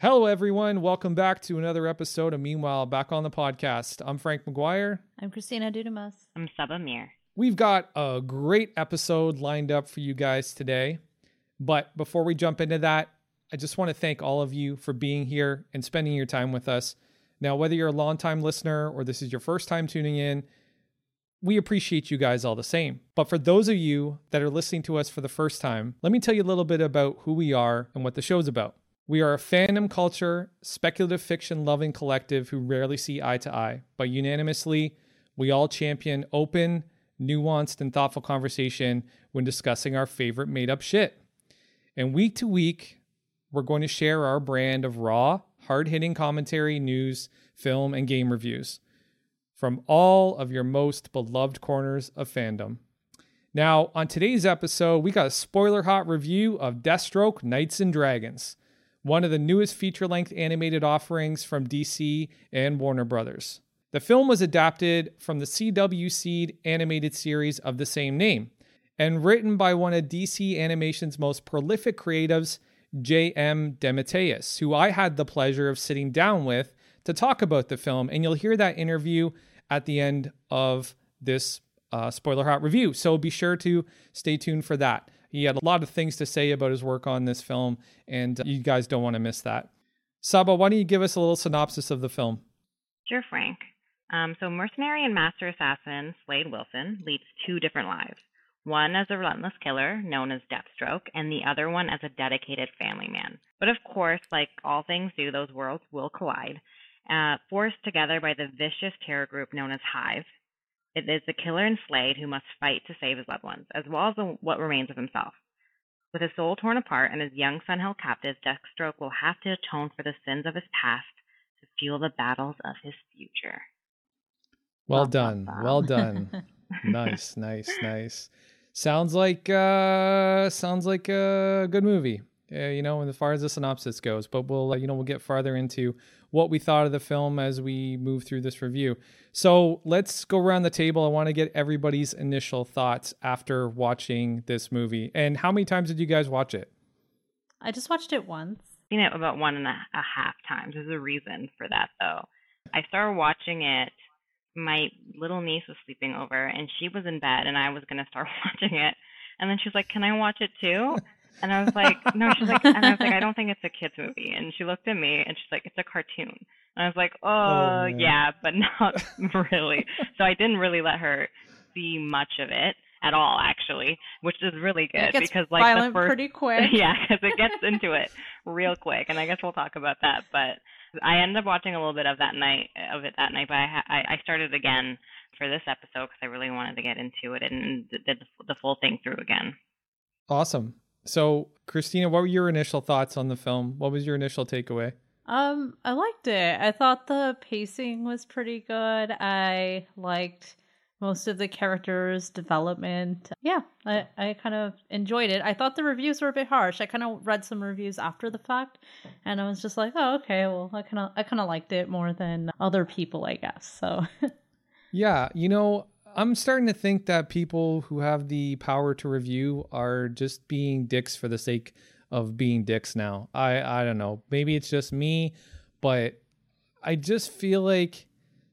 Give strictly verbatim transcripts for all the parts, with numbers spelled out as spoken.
Hello, everyone. Welcome back to another episode of Meanwhile Back on the Podcast. I'm Frank McGuire. I'm Christina Dudamus. I'm Saba Mir. We've got a great episode lined up for you guys today. But before we jump into that, I just want to thank all of you for being here and spending your time with us. Now, whether you're a longtime listener or this is your first time tuning in, we appreciate you guys all the same. But for those of you that are listening to us for the first time, let me tell you a little bit about who we are and what the show's about. We are a fandom culture, speculative fiction loving collective who rarely see eye to eye, but unanimously, we all champion open, nuanced, and thoughtful conversation when discussing our favorite made up shit. And week to week, we're going to share our brand of raw, hard-hitting commentary, news, film, and game reviews from all of your most beloved corners of fandom. Now, on today's episode, we got a spoiler hot review of Deathstroke Knights and Dragons, one of the newest feature-length animated offerings from D C and Warner Brothers. The film was adapted from the C W Seed animated series of the same name and written by one of D C Animation's most prolific creatives, J M DeMatteis, who I had the pleasure of sitting down with to talk about the film, and you'll hear that interview at the end of this uh, spoiler hot review, so be sure to stay tuned for that. He had a lot of things to say about his work on this film, and you guys don't want to miss that. Saba, why don't you give us a little synopsis of the film? Sure, Frank. Um, so mercenary and master assassin Slade Wilson leads two different lives. One as a relentless killer known as Deathstroke, and the other one as a dedicated family man. But of course, like all things do, those worlds will collide. Uh, forced together by the vicious terror group known as Hive, it is the killer and Slade who must fight to save his loved ones, as well as the, what remains of himself. With his soul torn apart and his young son held captive, Deathstroke will have to atone for the sins of his past to fuel the battles of his future. Well done. Well done. Nice, nice, nice. Sounds like uh, sounds like a good movie, uh, you know, as far as the synopsis goes. But we'll, uh, you know, we'll get farther into what we thought of the film as we move through this review. So let's go around the table. I want to get everybody's initial thoughts after watching this movie. And how many times did you guys watch it? I just watched it once. Seen it about one and a, a half times. There's a reason for that, though. I started watching it. My little niece was sleeping over, and she was in bed, and I was going to start watching it. And then she was like, "Can I watch it too?" And I was like, "No." She's like, and I was like, "I don't think it's a kid's movie." And she looked at me, and she's like, "It's a cartoon." And I was like, "Oh, oh yeah, but not really." So I didn't really let her see much of it at all, actually, which is really good it gets because like violent the first, pretty quick. Yeah, because it gets into it real quick, and I guess we'll talk about that. But I ended up watching a little bit of that night of it that night, but I ha- I, I started again for this episode because I really wanted to get into it and did the, the full thing through again. Awesome. So, Christina, what were your initial thoughts on the film? What was your initial takeaway? Um, I liked it. I thought the pacing was pretty good. I liked most of the characters' development. Yeah, I, I kind of enjoyed it. I thought the reviews were a bit harsh. I kind of read some reviews after the fact, and I was just like, oh, okay, well, I kind of I kind of liked it more than other people, I guess. So, yeah, you know, I'm starting to think that people who have the power to review are just being dicks for the sake of being dicks now. I, I don't know. Maybe it's just me, but I just feel like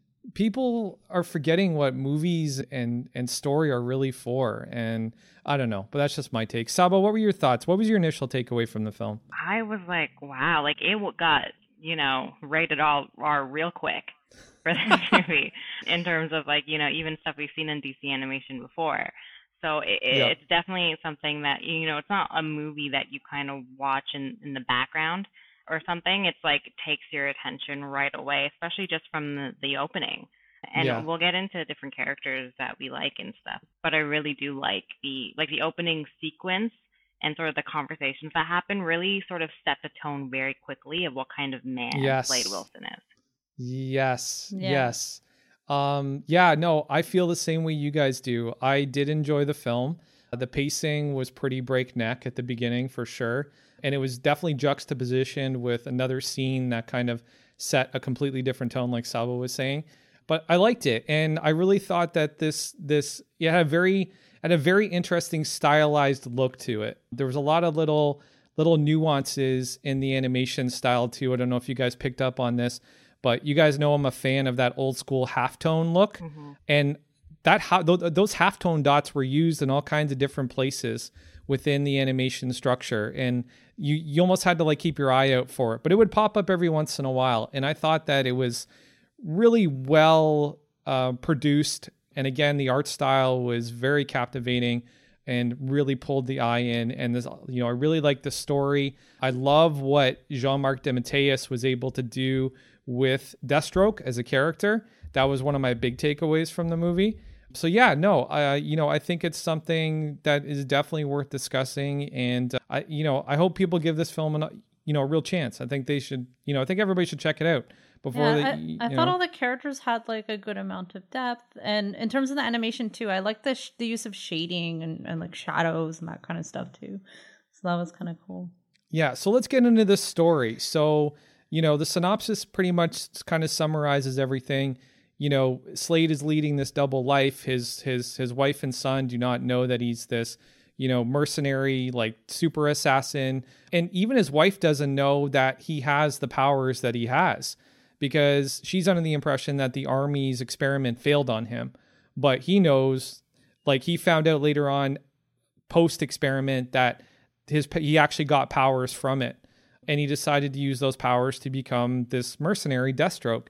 people are forgetting what movies and, and story are really for. And I don't know, but that's just my take. Saba, what were your thoughts? What was your initial takeaway from the film? I was like, wow, like it got, you know, rated all R real quick for this movie in terms of like, you know, even stuff we've seen in D C animation before. So it, yeah. it's definitely something that, you know, it's not a movie that you kind of watch in, in the background or something. It's like it takes your attention right away, especially just from the, the opening. And yeah. we'll get into different characters that we like and stuff. But I really do like the like the opening sequence and sort of the conversations that happen really sort of set the tone very quickly of what kind of man yes. Slade Wilson is. Yes. Yeah. Yes. Um, yeah, no, I feel the same way you guys do. I did enjoy the film. The pacing was pretty breakneck at the beginning for sure. And it was definitely juxtapositioned with another scene that kind of set a completely different tone, like Saba was saying. But I liked it. And I really thought that this, this, it had a very, had a very interesting stylized look to it. There was a lot of little, little nuances in the animation style too. I don't know if you guys picked up on this, but you guys know I'm a fan of that old school halftone look. Mm-hmm. And that ha- th- those halftone dots were used in all kinds of different places within the animation structure. And you, you almost had to like keep your eye out for it, but it would pop up every once in a while. And I thought that it was really well uh, produced. And again, the art style was very captivating and really pulled the eye in. And this, you know, I really like the story. I love what Jean-Marc Dematteis was able to do with Deathstroke as a character. That was one of my big takeaways from the movie. So yeah, no, uh, you know, I think it's something that is definitely worth discussing. And uh, I, you know, I hope people give this film, an, you know, a real chance. I think they should, you know, I think everybody should check it out. Before yeah, they, I, I thought know. all the characters had like a good amount of depth, and in terms of the animation too, I like the sh- the use of shading and, and like shadows and that kind of stuff too. So that was kind of cool. Yeah, so let's get into this story. So you know, the synopsis pretty much kind of summarizes everything. You know, Slade is leading this double life. His his his wife and son do not know that he's this, you know, mercenary, like super assassin, and even his wife doesn't know that he has the powers that he has, because she's under the impression that the Army's experiment failed on him. But he knows, like he found out later on, post-experiment, that his he actually got powers from it. And he decided to use those powers to become this mercenary, Deathstroke.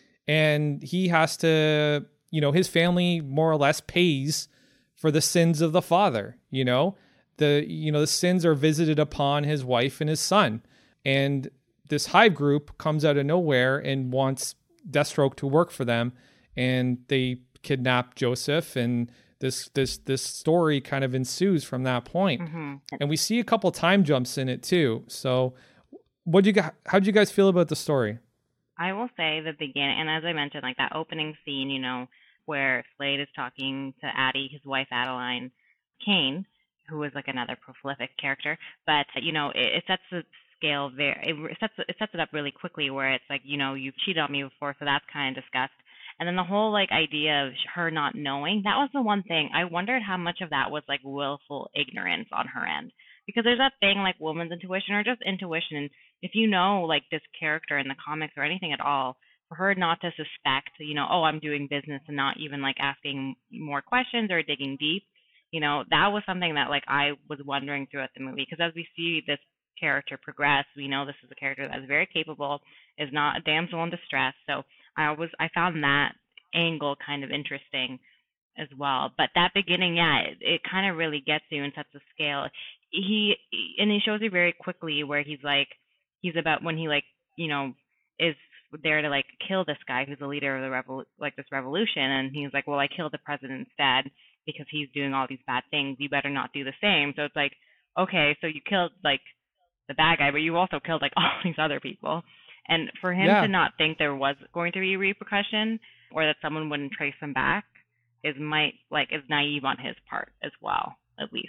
And he has to, you know, his family more or less pays for the sins of the father, you know? The, you know, the sins are visited upon his wife and his son. And this hive group comes out of nowhere and wants Deathstroke to work for them, and they kidnap Joseph, and this this this story kind of ensues from that point. Mm-hmm. And we see a couple time jumps in it too. So what you got? How'd you guys feel about the story? I will say the beginning, and as I mentioned, like that opening scene, you know, where Slade is talking to Addie, his wife Adeline Kane, who was like another prolific character, but you know, it, it sets the scale very, it sets it sets it up really quickly, where it's like, you know, you've cheated on me before, so that's kind of discussed. And then the whole like idea of her not knowing, that was the one thing I wondered how much of that was like willful ignorance on her end, because there's that thing like woman's intuition or just intuition. And if you know like this character in the comics or anything at all, for her not to suspect, you know, oh, I'm doing business, and not even like asking more questions or digging deep, you know, that was something that like I was wondering throughout the movie. Because as we see this character progress, we know this is a character that is very capable, is not a damsel in distress. So I was I found that angle kind of interesting as well. But that beginning, yeah, it, it kind of really gets you and sets the scale. He and he shows you very quickly where he's like he's about when he like, you know, is there to like kill this guy who's the leader of the revol like this revolution, and he's like, well, I killed the president instead because he's doing all these bad things. You better not do the same. So it's like, okay, so you killed like the bad guy, but you also killed like all these other people. And for him yeah. to not think there was going to be repercussion, or that someone wouldn't trace him back, is might like is naive on his part as well, at least.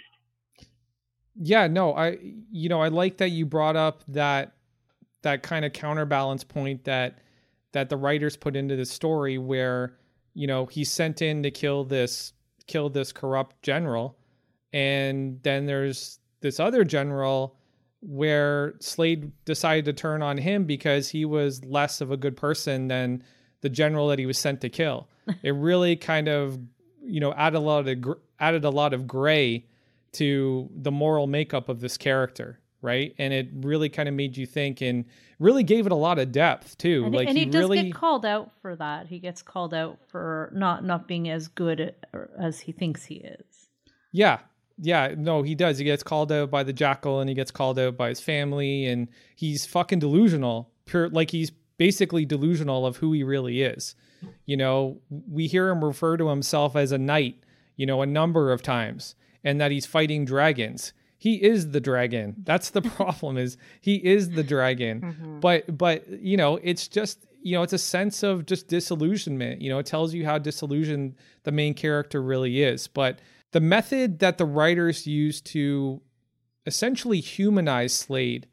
Yeah, no, I you know I like that you brought up that that kind of counterbalance point that that the writers put into the story, where you know he's sent in to kill this kill this corrupt general, and then there's this other general where Slade decided to turn on him because he was less of a good person than the general that he was sent to kill. It really kind of, you know, added a lot of gr- added a lot of gray to the moral makeup of this character, right? And it really kind of made you think, and really gave it a lot of depth too. And, like and he, he does really get called out for that. He gets called out for not not being as good as he thinks he is. Yeah. Yeah, no, he does. He gets called out by the Jackal, and he gets called out by his family, and he's fucking delusional. Pure, like he's basically delusional of who he really is. You know, we hear him refer to himself as a knight, you know, a number of times, and that he's fighting dragons. He is the dragon. That's the problem, is he is the dragon. Mm-hmm. But, but, you know, it's just, you know, it's a sense of just disillusionment. You know, it tells you how disillusioned the main character really is. But the method that the writers used to essentially humanize Slade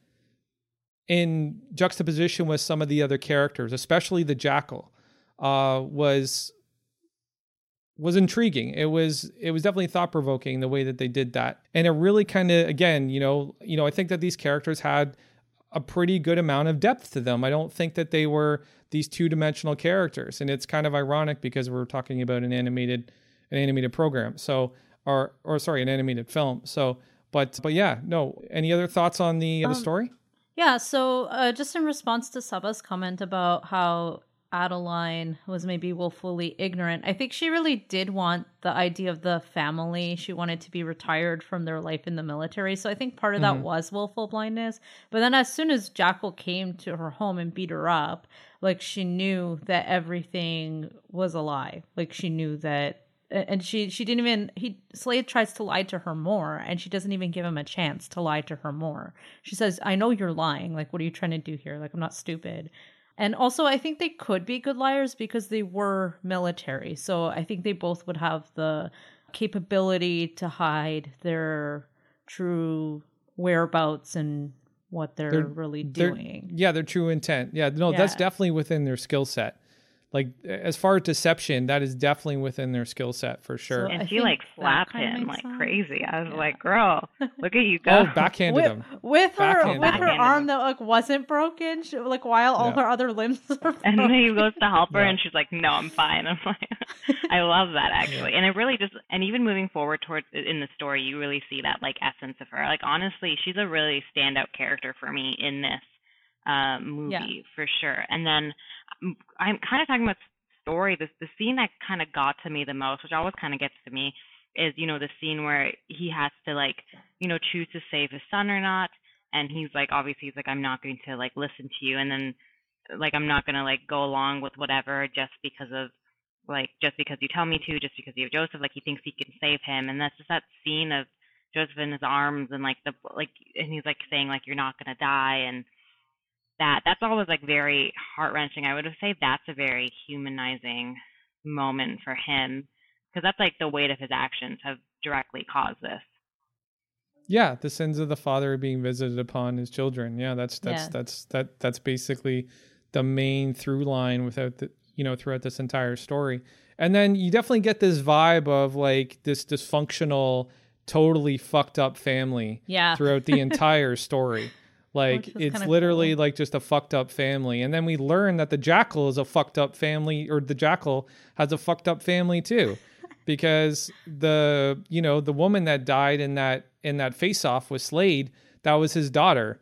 in juxtaposition with some of the other characters, especially the Jackal, uh, was was intriguing. It was it was definitely thought provoking the way that they did that, and it really kind of again, you know, you know, I think that these characters had a pretty good amount of depth to them. I don't think that they were these two dimensional characters, and it's kind of ironic because we're talking about an animated an animated program, so or or sorry, an animated film. So, but but yeah, no. Any other thoughts on the, uh, the Um, story? Yeah, so uh, just in response to Saba's comment about how Adeline was maybe willfully ignorant, I think she really did want the idea of the family. She wanted to be retired from their life in the military. So I think part of that Mhm. was willful blindness. But then as soon as Jackal came to her home and beat her up, like she knew that everything was a lie. Like she knew that and she she didn't even he Slade tries to lie to her more, and she doesn't even give him a chance to lie to her more. She says, I know you're lying, like what are you trying to do here? Like I'm not stupid. And also I think they could be good liars because they were military, so I think they both would have the capability to hide their true whereabouts and what they're, They're- really Their- doing. yeah, their true intent. Yeah, no, that's Yeah. definitely within their skill set. Like as far as deception, that is definitely within their skill set for sure. So- And I she think like that slapped kinda him makes like sense. crazy. I was Yeah. like, girl, look at you go. Oh, backhanded with, him. with her Backhanded with him. her arm that like wasn't broken, she, like while all Yeah. her other limbs were broken. And then he goes to help her, Yeah. and she's like, "No, I'm fine." I'm like, I love that actually, and it really just, and even moving forward towards in the story, you really see that like essence of her. Like honestly, she's a really standout character for me in this uh, movie Yeah. for sure. And then um, I'm kind of talking about story. This the scene that kind of got to me the most, which always kind of gets to me, is you know the scene where he has to like you know choose to save his son or not, and he's like obviously he's like I'm not going to like listen to you, and then like I'm not gonna like go along with whatever just because of like just because you tell me to, just because you have Joseph, like he thinks he can save him, and that's just that scene of Joseph in his arms and like the like and he's like saying like you're not gonna die, and that that's always like very heart wrenching. I would say that's a very humanizing moment for him because that's like the weight of his actions have directly caused this. Yeah, the sins of the father are being visited upon his children. Yeah, that's that's Yeah. that's that that's basically the main through line without the you know throughout this entire story. And then you definitely get this vibe of like this dysfunctional, totally fucked up family Yeah. throughout the entire story. Like Which was it's kinda literally cool. like just a fucked up family. And then we learn that the jackal is a fucked up family, or the jackal has a fucked up family too. Because the you know, the woman that died in that in that face off with Slade, that was his daughter.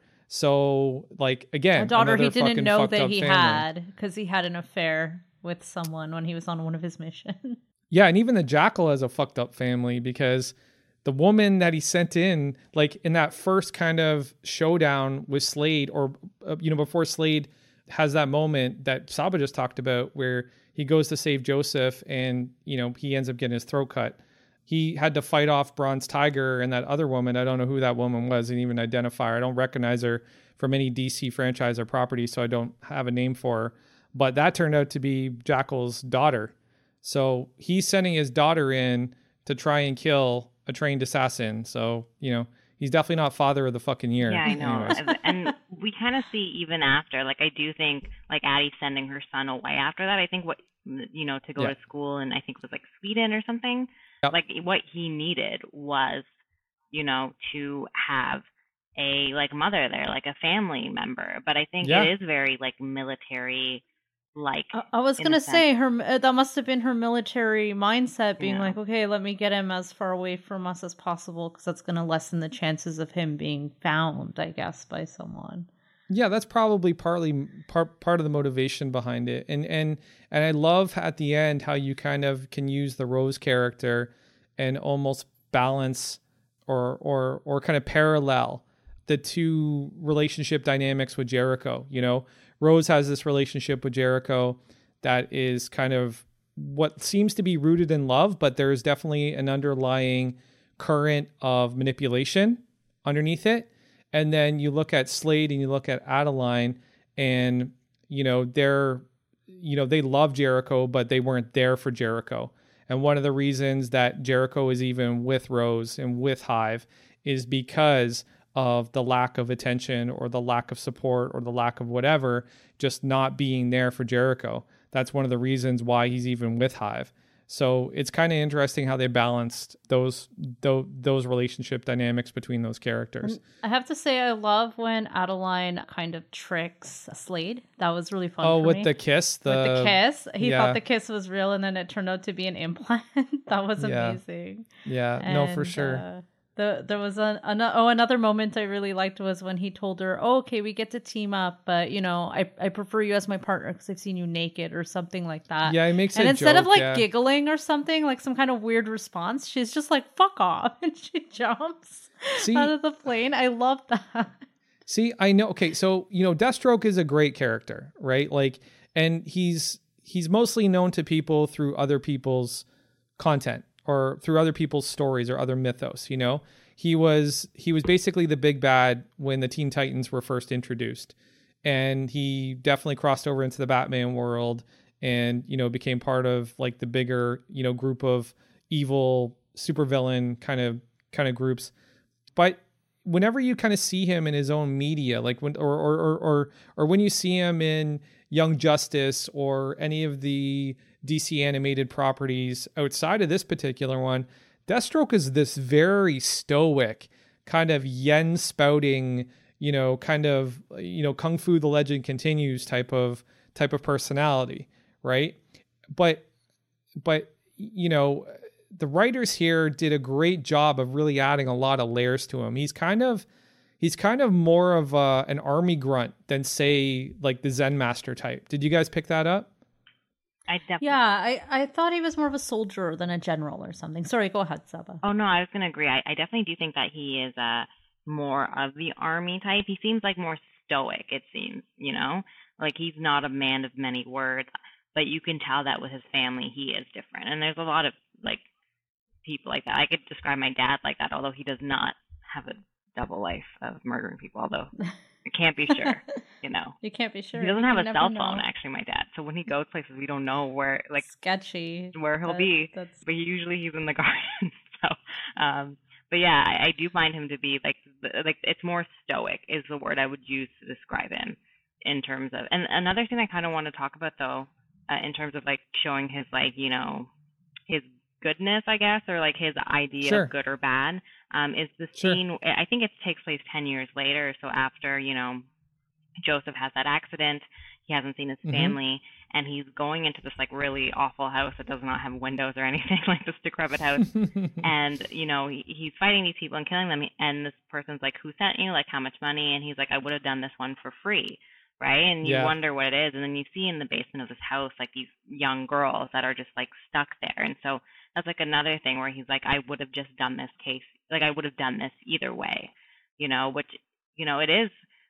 So like again, A daughter he another didn't fucking know fucked that up he family. had because he had an affair with someone when he was on one of his missions. Yeah, and even the jackal has a fucked up family because the woman that he sent in, like in that first kind of showdown with Slade, or uh, you know, before Slade has that moment that Saba just talked about, where he goes to save Joseph, and you know he ends up getting his throat cut. He had to fight off Bronze Tiger and that other woman. I don't know who that woman was, didn't even identify her. I don't recognize her from any D C franchise or property, so I don't have a name for her. But that turned out to be Jackal's daughter. So he's sending his daughter in to try and kill a trained assassin. So, you know, he's definitely not father of the fucking year. Yeah, I know. Anyways. And and we kind of see even after, like, I do think, like, Addie sending her son away after that, I think what, you know, to go Yeah. to school and I think it was like Sweden or something, Yep. like, what he needed was, you know, to have a, like, mother there, like a family member. But I think Yeah. it is very, like, military, like, I, I was in gonna a say her uh, that must have been her military mindset, being Yeah. like, okay, let me get him as far away from us as possible because that's gonna lessen the chances of him being found, I guess, by someone. Yeah, that's probably partly part part of the motivation behind it. And and and I love at the end how you kind of can use the Rose character and almost balance or or or kind of parallel the two relationship dynamics with Jericho. You know, Rose has this relationship with Jericho that is kind of what seems to be rooted in love, but there's definitely an underlying current of manipulation underneath it. And then you look at Slade and you look at Adeline, and you know they're you know they love Jericho, but they weren't there for Jericho. And one of the reasons that Jericho is even with Rose and with Hive is because of the lack of attention or the lack of support or the lack of whatever, just not being there for Jericho. That's one of the reasons why he's even with Hive. So it's kind of interesting how they balanced those those, those relationship dynamics between those characters. I have to say, I love when Adeline kind of tricks Slade. That was really fun. Oh, for with me. the kiss, the, with the kiss, he yeah. thought the kiss was real, and then it turned out to be an implant. That was Yeah. amazing. Yeah, and, no, for sure. Uh, The, there was an, an oh another moment I really liked was when he told her, oh, okay, we get to team up, but you know I, I prefer you as my partner because I've seen you naked or something like that. Yeah, he makes and a instead joke, of like yeah. giggling or something, like some kind of weird response, she's just like fuck off and she jumps See, out of the plane. I love that. See, I know. Okay, so you know, Deathstroke is a great character, right? Like, and he's he's mostly known to people through other people's content or through other people's stories or other mythos. You know, he was he was basically the big bad when the Teen Titans were first introduced, and he definitely crossed over into the Batman world, and you know, became part of like the bigger you know group of evil supervillain kind of kind of groups, but whenever you kind of see him in his own media, like when, or, or, or, or, or when you see him in Young Justice or any of the D C animated properties outside of this particular one, Deathstroke is this very stoic kind of yen spouting, you know, kind of, you know, Kung Fu, the legend continues type of, type of personality. Right. But, but, you know, the writers here did a great job of really adding a lot of layers to him. He's kind of, he's kind of more of a, an army grunt than say like the Zen master type. Did you guys pick that up? I definitely. Yeah, I, I thought he was more of a soldier than a general or something. Sorry, go ahead, Saba. Oh no, I was going to agree. I, I definitely do think that he is uh, more of the army type. He seems like more stoic, it seems, you know? Like he's not a man of many words, but you can tell that with his family, he is different. And there's a lot of like, people like that. I could describe my dad like that, although he does not have a double life of murdering people, although I can't be sure, you know. You can't be sure. He doesn't You have a never cell know. phone, actually, my dad. So when he goes places, we don't know where, like, sketchy. where he'll That- be. That's But usually he's in the garden. So, um, but yeah, I, I do find him to be, like, the- like it's more stoic is the word I would use to describe him in terms of, and another thing I kind of want to talk about, though, uh, in terms of, like, showing his, like, you know, his goodness, I guess, or like his idea Sure. of good or bad, um, is the Sure. scene. I think it takes place ten years later. So after, you know, Joseph has that accident, he hasn't seen his Mhm. family, and he's going into this like really awful house that does not have windows or anything, like this decrepit house. And you know, he, he's fighting these people and killing them. And this person's like, "Who sent you? Like, how much money?" And he's like, "I would have done this one for free." Right? And you Yeah. wonder what it is. And then you see in the basement of this house, like these young girls that are just like stuck there. And so that's like another thing where he's like, I would have just done this case. Like I would have done this either way, you know, which, you know, it is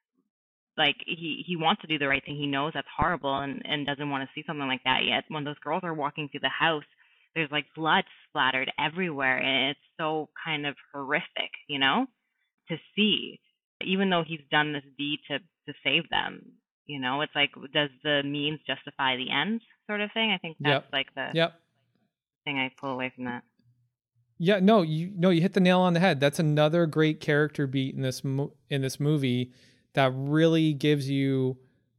like he, he wants to do the right thing. He knows that's horrible and, and doesn't want to see something like that yet. When those girls are walking through the house, there's like blood splattered everywhere. And it's so kind of horrific, you know, to see, even though he's done this deed to, to save them. You know, it's like, does the means justify the ends sort of thing? I think that's Yep. like the Yep. thing I pull away from that. Yeah, no, you no, you hit the nail on the head. That's another great character beat in this mo- in this movie that really gives you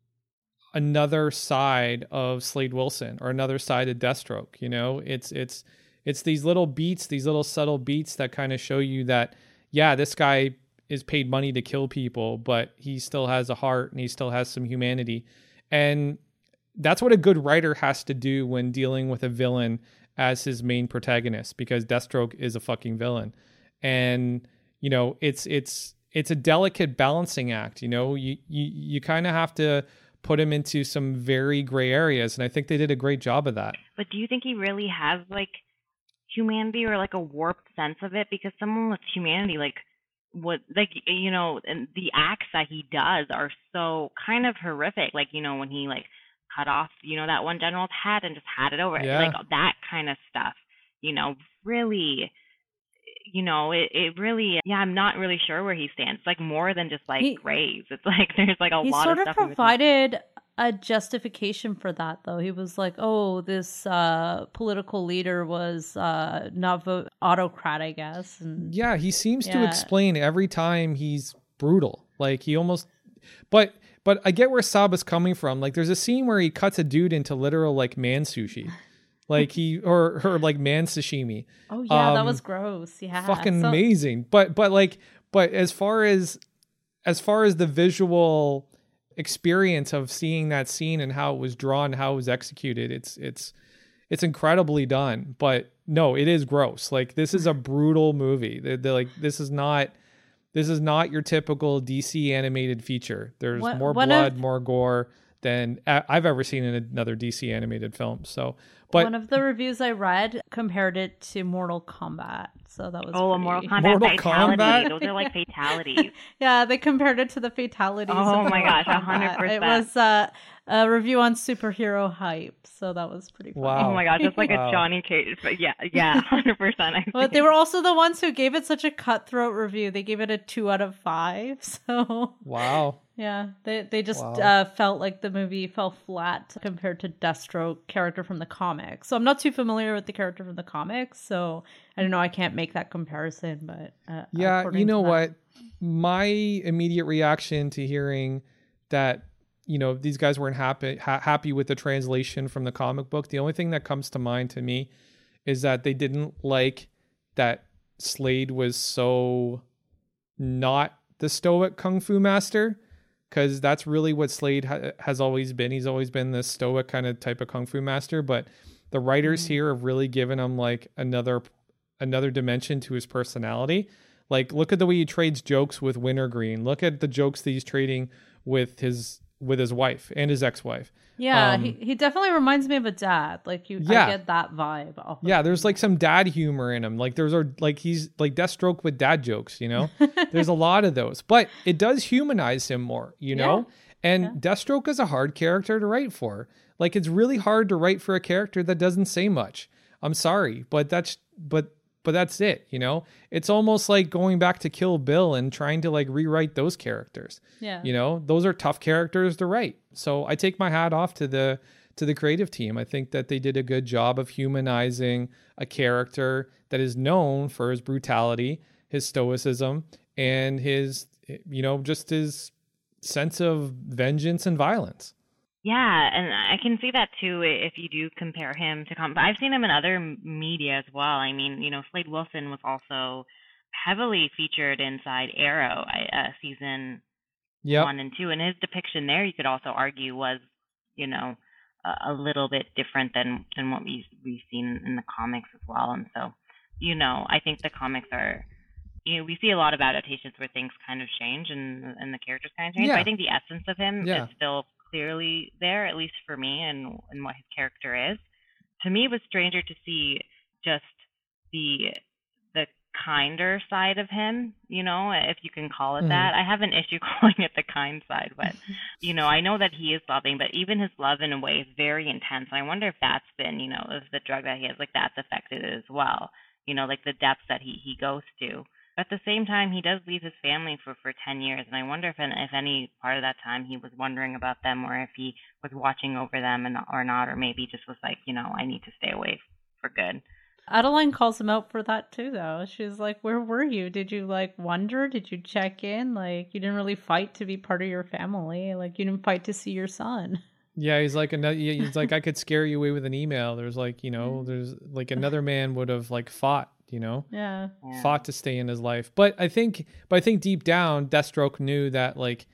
another side of Slade Wilson or another side of Deathstroke. You know, it's it's it's these little beats, these little subtle beats that kind of show you that yeah, this guy is paid money to kill people, but he still has a heart and he still has some humanity. And that's what a good writer has to do when dealing with a villain as his main protagonist, because Deathstroke is a fucking villain. And, you know, it's, it's, it's a delicate balancing act. You know, you, you, you kind of have to put him into some very gray areas. And I think they did a great job of that. But do you think he really has like humanity or like a warped sense of it? Because someone with humanity, like what, like, you know, and the acts that he does are so kind of horrific. Like, you know, when he like cut off, you know, that one general's head and just had it over. Yeah. Like that kind of stuff, you know, really, you know, it, it really, yeah, I'm not really sure where he stands. It's like more than just like He- graves. It's like there's like a he lot sort of of stuff. in between. provided a justification for that, though. He was like, oh, this uh, political leader was uh, not vote autocrat, I guess. And Yeah, he seems to Yeah. explain every time he's brutal. Like he almost, but but I get where Saba's coming from. Like there's a scene where he cuts a dude into literal like man sushi, Like he or her like man sashimi. Oh yeah, Um, that was gross. Yeah, Fucking So- amazing. But but like but as far as as far as the visual experience of seeing that scene and how it was drawn, how it was executed, it's it's it's incredibly done. But no, it is gross. Like this is a brutal movie. They're, they're like this is not this is not your typical D C animated feature. There's What- more one blood, of- more gore than I- I've ever seen in another D C animated film. So, but One of the reviews I read compared it to Mortal Kombat, so that was Oh, a pretty- Mortal Kombat Mortal fatality. Kombat? Those are like fatalities. Yeah, they compared it to the fatalities. Oh of my Mortal gosh, Kombat. one hundred percent. It was uh, a review on superhero hype, so that was pretty funny. Wow. Oh my gosh, that's like Wow. a Johnny Cage. But yeah, yeah, one hundred percent. But they were also the ones who gave it such a cutthroat review. They gave it a two out of five. So wow. yeah, they they just Wow. uh, felt like the movie fell flat compared to Deathstroke character from the comics. So I'm not too familiar with the character from the comics, so I don't know. I can't make that comparison, but uh, Yeah, according you to know that- what? My immediate reaction to hearing that, you know, these guys weren't happy ha- happy with the translation from the comic book, the only thing that comes to mind to me is that they didn't like that Slade was so not the stoic kung fu master, because that's really what Slade ha- has always been. He's always been this stoic kind of type of kung fu master, but the writers Mm-hmm. here have really given him like another another dimension to his personality. Like, look at the way he trades jokes with Wintergreen. Look at the jokes that he's trading with his with his wife and his ex-wife. Yeah, Um, he, he definitely reminds me of a dad. Like you, Yeah. I get that vibe. off of Yeah, there's him. like some dad humor in him. Like there's a like he's like Deathstroke with dad jokes, you know? There's a lot of those. But it does humanize him more, you know? And Yeah. Deathstroke is a hard character to write for. Like it's really hard to write for a character that doesn't say much. I'm sorry, but that's but but that's it, you know? It's almost like going back to Kill Bill and trying to like rewrite those characters. yeah. You know, those are tough characters to write. So I take my hat off to the to the creative team. I think that they did a good job of humanizing a character that is known for his brutality, his stoicism, and his, you know, just his sense of vengeance and violence. Yeah, and I can see that too if you do compare him to com. But I've seen him in other m- media as well. I mean, you know, Slade Wilson was also heavily featured inside Arrow I- uh, season Yep. one and two, and his depiction there, you could also argue, was, you know, a, a little bit different than than what we we've seen in the comics as well. And so, you know, I think the comics are, you know, we see a lot of adaptations where things kind of change and and the characters kind of change. Yeah. But I think the essence of him Yeah. is still clearly there, at least for me, and and what his character is. To me, it was stranger to see just the the kinder side of him, you know, if you can call it Mhm. that. I have an issue calling it the kind side, but you know, I know that he is loving, but even his love in a way is very intense. And I wonder if that's been, you know, if the drug that he has, like that's affected it as well. You know, like the depths that he, he goes to. At the same time, he does leave his family for, for ten years, and I wonder if if any part of that time he was wondering about them, or if he was watching over them and or not, or maybe just was like, you know, I need to stay away for good. Adeline calls him out for that too, though. She's like, "Where were you? Did you like wonder? Did you check in? Like, you didn't really fight to be part of your family. Like, you didn't fight to see your son." Yeah, he's like another. He's like, I could scare you away with an email. There's like, you Mm. know, there's like another man would have like fought, you know, Yeah. Yeah. fought to stay in his life. But I think, but I think deep down, Deathstroke knew that like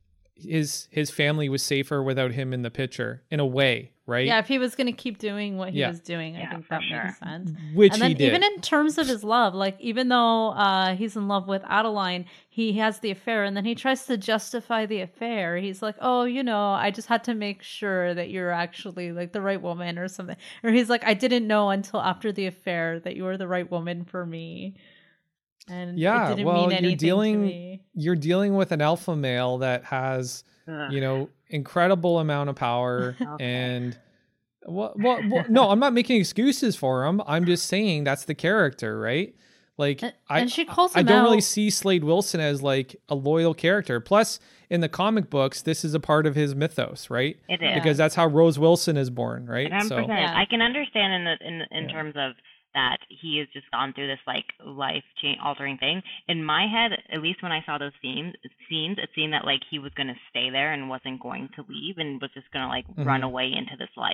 his his family was safer without him in the picture in a way, right? Yeah, if he was going to keep doing what he Yeah. was doing, I Yeah, think for that sure. makes sense. Which And then he did. even in terms of his love, like even though uh, he's in love with Adeline, he has the affair, and then he tries to justify the affair. He's like, "Oh, you know, I just had to make sure that you're actually like the right woman or something." Or he's like, "I didn't know until after the affair that you were the right woman for me." And Yeah, it didn't well, mean you're anything dealing- to me. You're dealing with an alpha male that has, Ugh. you know, incredible amount of power Okay. and well, well, well, no, I'm not making excuses for him. I'm just saying that's the character, right? Like, And- I, and she calls I him don't really out- see Slade Wilson as like a loyal character. Plus, in the comic books, this is a part of his mythos, right? It is. Because that's how Rose Wilson is born, right? one hundred So, percent. Yeah. I can understand in the in in Yeah. terms of that he has just gone through this like life change altering thing. In my head, at least when I saw those scenes, scenes, it seemed that like he was going to stay there and wasn't going to leave and was just going to like run Mhm. away into this life.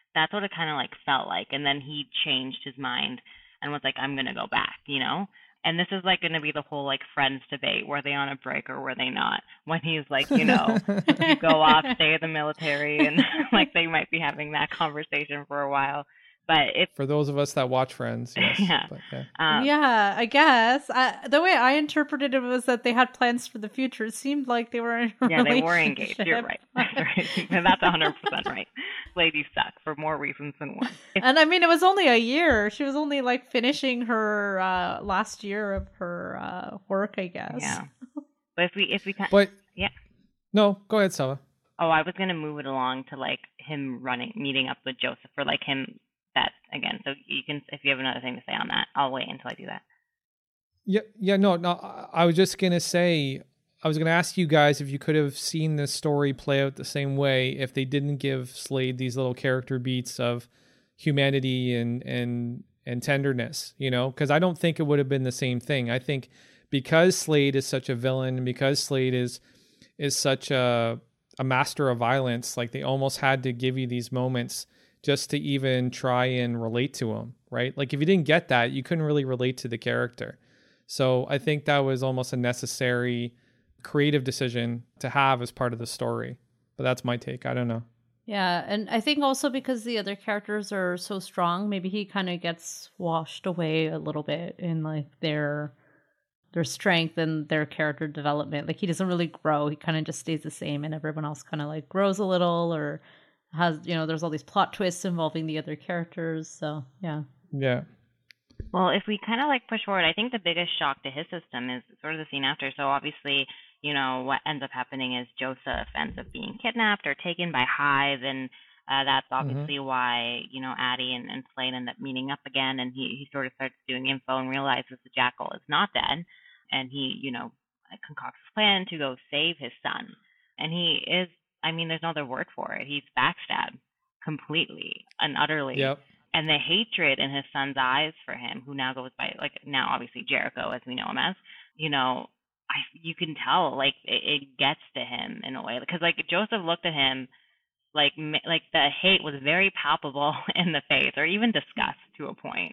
That's what it kind of like felt like. And then he changed his mind and was like, I'm going to go back, you know? And this is like going to be the whole like Friends debate. Were they on a break or were they not? When he's like, you know, you go off, stay in the military, and like they might be having that conversation for a while. But if for those of us that watch Friends, yes. yeah, but, yeah. Um, yeah, I guess I, the way I interpreted it was that they had plans for the future. It seemed like they were in a yeah, they were engaged. You're right. That's right. And that's one hundred percent right. Ladies suck for more reasons than one. If, and I mean, it was only a year. She was only like finishing her uh, last year of her uh, work, I guess. Yeah. But if we, if we, but yeah. No, go ahead, Sava. Oh, I was gonna move it along to like him running, meeting up with Joseph, or like him. That again, so you can, if you have another thing to say on that, I'll wait until I do that. Yeah, yeah, no, no. I was just gonna say, I was gonna ask you guys if you could have seen this story play out the same way if they didn't give Slade these little character beats of humanity and and and tenderness, you know, because I don't think it would have been the same thing. I think because Slade is such a villain, and because Slade is is such a a master of violence, like they almost had to give you these moments just to even try and relate to him, right? Like if you didn't get that, you couldn't really relate to the character. So I think that was almost a necessary creative decision to have as part of the story. But that's my take. I don't know. Yeah, and I think also because the other characters are so strong, maybe he kind of gets washed away a little bit in like their their strength and their character development. Like he doesn't really grow. He kind of just stays the same, and everyone else kind of like grows a little, or has, you know, there's all these plot twists involving the other characters. So yeah. Yeah. Well, if we kind of like push forward, I think the biggest shock to his system is sort of the scene after. So obviously, you know, what ends up happening is Joseph ends up being kidnapped or taken by Hive, and uh, that's obviously mm-hmm. why, you know, Addie and, and Slade end up meeting up again, and he, he sort of starts doing info and realizes the Jackal is not dead, and he, you know, concocts his plan to go save his son. And he is, I mean, there's no other word for it. He's backstabbed completely and utterly. Yep. And the hatred in his son's eyes for him, who now goes by, like, now obviously Jericho, as we know him as, you know, I, you can tell, like, it, it gets to him in a way. Because, like, Joseph looked at him, like, like the hate was very palpable in the face, or even disgust to a point.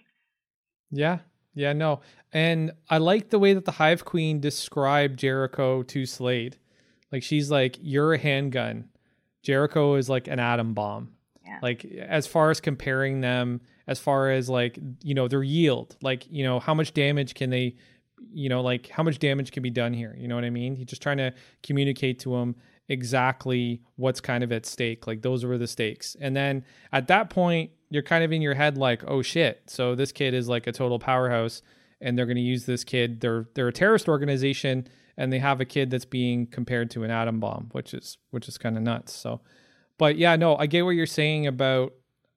Yeah. Yeah, no. And I like the way that the Hive Queen described Jericho to Slade. Like, she's like, you're a handgun. Jericho is like an atom bomb. Yeah. Like, as far as comparing them, as far as like, you know, their yield, like, you know, how much damage can they, you know, like how much damage can be done here? You know what I mean? He's just trying to communicate to him exactly what's kind of at stake. Like, those were the stakes. And then at that point, you're kind of in your head like, oh shit. So this kid is like a total powerhouse, and they're going to use this kid. They're, they're a terrorist organization, and they have a kid that's being compared to an atom bomb, which is, which is kind of nuts. So, but yeah, no, I get what you're saying about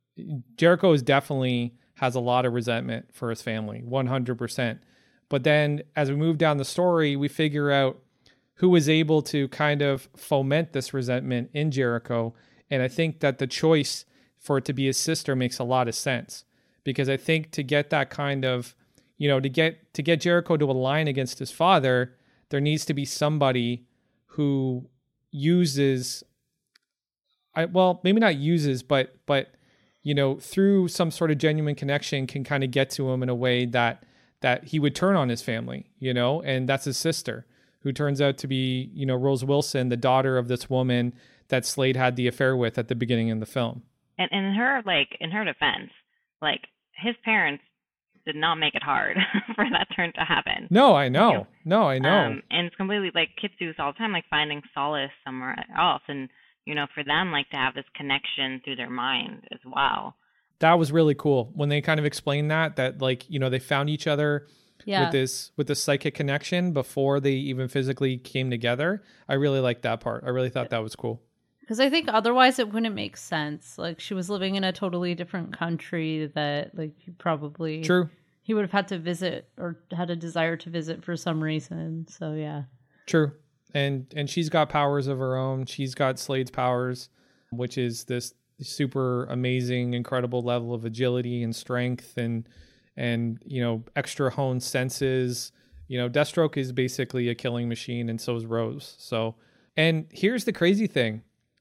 Jericho is definitely has a lot of resentment for his family, one hundred percent. But then as we move down the story, we figure out who was able to kind of foment this resentment in Jericho. And I think that the choice for it to be his sister makes a lot of sense, because I think to get that kind of, you know, to get, to get Jericho to align against his father, there needs to be somebody who uses, I, well, maybe not uses, but, but, you know, through some sort of genuine connection can kind of get to him in a way that, that he would turn on his family, you know, and that's his sister, who turns out to be, you know, Rose Wilson, the daughter of this woman that Slade had the affair with at the beginning of the film. And, and in her, like, in her defense, like, his parents did not make it hard for that turn to happen. No, I know. You know? No, I know. Um, and it's completely, like, kids do this all the time, like, finding solace somewhere else. And, you know, for them, like, to have this connection through their mind as well. That was really cool when they kind of explained that, that, like, you know, they found each other yeah. with this, with this psychic connection before they even physically came together. I really liked that part. I really thought that was cool. Because I think otherwise it wouldn't make sense. Like, she was living in a totally different country that, like, he probably... True. He would have had to visit or had a desire to visit for some reason. So, yeah. True. And and she's got powers of her own. She's got Slade's powers, which is this super amazing, incredible level of agility and strength and, and you know, extra honed senses. You know, Deathstroke is basically a killing machine, and so is Rose. So, and here's the crazy thing.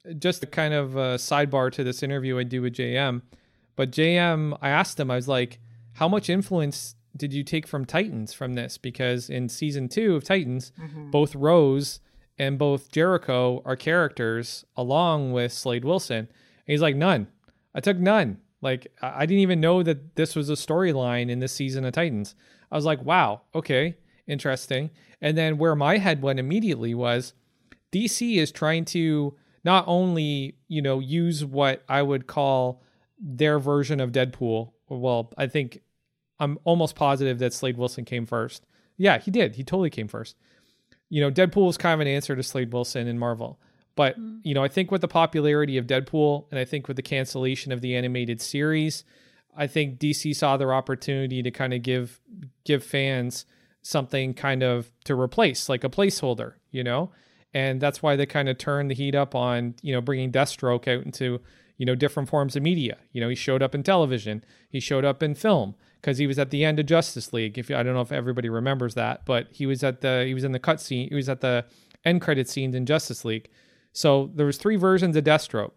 just a kind of a sidebar to this interview I do with J M. But J M, I asked him, I was like, how much influence did you take from Titans from this? Because in season two of Titans, mm-hmm. both Rose and both Jericho are characters along with Slade Wilson. And he's like, none. I took none. Like, I didn't even know that this was a storyline in this season of Titans. I was like, wow, okay, interesting. And then where my head went immediately was D C is trying to not only, you know, use what I would call their version of Deadpool. Well, I think I'm almost positive that Slade Wilson came first. Yeah, he did. He totally came first. You know, Deadpool was kind of an answer to Slade Wilson in Marvel. But, mm. you know, I think with the popularity of Deadpool and I think with the cancellation of the animated series, I think D C saw their opportunity to kind of give give fans something kind of to replace, like a placeholder, you know? And that's why they kind of turned the heat up on, you know, bringing Deathstroke out into, you know, different forms of media. You know, he showed up in television. He showed up in film because he was at the end of Justice League. If I don't know if everybody remembers that, but he was at the, he was in the cut scene. He was at the end credit scenes in Justice League. So there was three versions of Deathstroke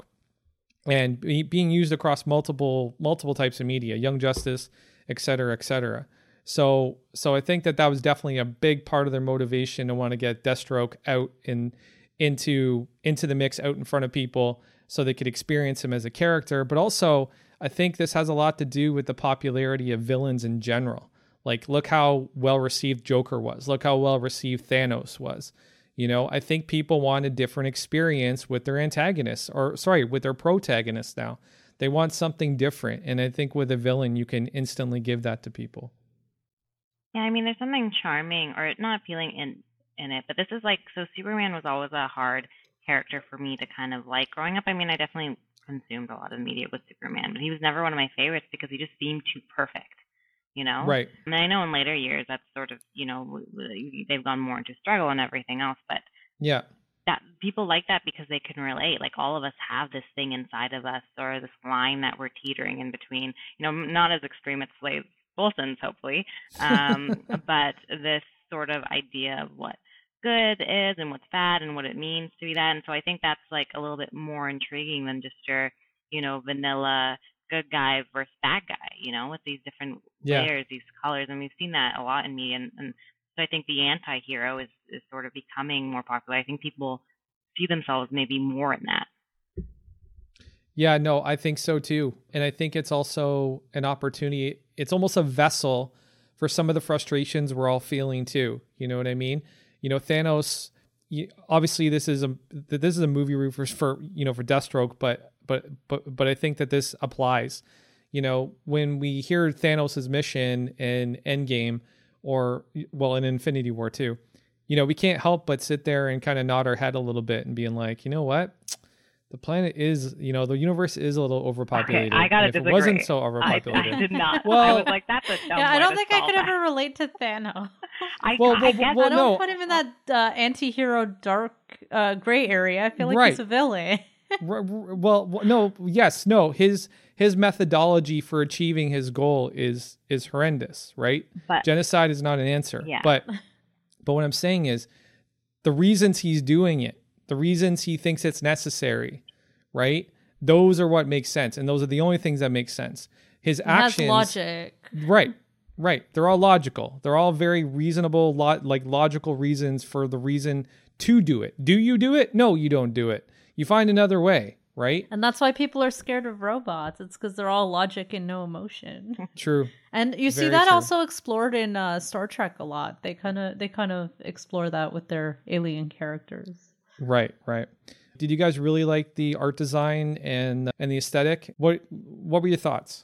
and being used across multiple, multiple types of media, Young Justice, et cetera, et cetera. So, so I think that that was definitely a big part of their motivation to want to get Deathstroke out in, into, into the mix, out in front of people so they could experience him as a character. But also, I think this has a lot to do with the popularity of villains in general. Like, look how well received Joker was. Look how well received Thanos was. You know, I think people want a different experience with their antagonists, or sorry, with their protagonists now. They want something different. And I think with a villain, you can instantly give that to people. Yeah, I mean, there's something charming or not appealing in, in it, but this is like, so Superman was always a hard character for me to kind of like growing up. I mean, I definitely consumed a lot of media with Superman, but he was never one of my favorites because he just seemed too perfect, you know? Right. And I know in later years that's sort of, you know, they've gone more into struggle and everything else, but yeah, that people like that because they can relate. Like, all of us have this thing inside of us, or this line that we're teetering in between, you know, not as extreme as Slade Wilson's, hopefully, um, but this sort of idea of what good is and what's bad and what it means to be that. And so I think that's like a little bit more intriguing than just your, you know, vanilla good guy versus bad guy, you know, with these different yeah. layers, these colors. And we've seen that a lot in media. And, and so I think the anti-hero is, is sort of becoming more popular. I think people see themselves maybe more in that. Yeah, no, I think so too. And I think it's also an opportunity. It's almost a vessel for some of the frustrations we're all feeling too. You know what I mean? You know, Thanos, obviously this is a, this is a movie review for, you know, for Deathstroke, but, but, but, but I think that this applies. You know, when we hear Thanos' mission in Endgame, or, well, in Infinity War too, you know, we can't help but sit there and kind of nod our head a little bit and being like, you know what? The planet is, you know, the universe is a little overpopulated. Okay, I gotta if disagree. It wasn't so overpopulated. I, I did not. Well, I was like, that's a dumb yeah, I don't way think to I could that. ever relate to Thanos. I, well, I well, guess well, I don't no. put him in that uh, anti-hero dark uh, gray area. I feel like Right. he's a villain. well, no, yes, no. His his methodology for achieving his goal is is horrendous, right? But, genocide is not an answer. Yeah. But but what I'm saying is the reasons he's doing it, the reasons he thinks it's necessary, right? Those are what makes sense, and those are the only things that make sense. His It actions, has logic. right? Right. They're all logical. They're all very reasonable, lo- like logical reasons for the reason to do it. Do you do it? No, you don't do it. You find another way, right? And that's why people are scared of robots. It's because they're all logic and no emotion. True. And you see Very that true. also explored in uh, Star Trek a lot. They kind of they kind of explore that with their alien characters. Right, right. Did you guys really like the art design and and the aesthetic? What what were your thoughts?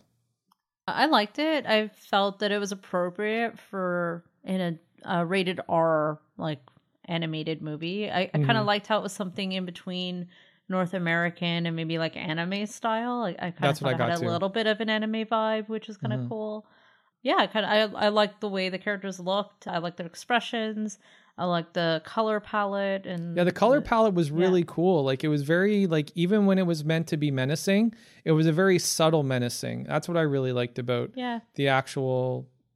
I liked it. I felt that it was appropriate for in a, a rated R like animated movie. I, I kind of Mhm. liked how it was something in between North American and maybe like anime style. Like I kind That's of what I thought it got had too. a little bit of an anime vibe, which is kind of Mhm. cool. Yeah, I kind of I I liked the way the characters looked. I liked their expressions. I liked the color palette and Yeah, the color the- palette was really cool. Like it was very like even when it was meant to be menacing, it was a very subtle menacing. That's what I really liked about Yeah. the actual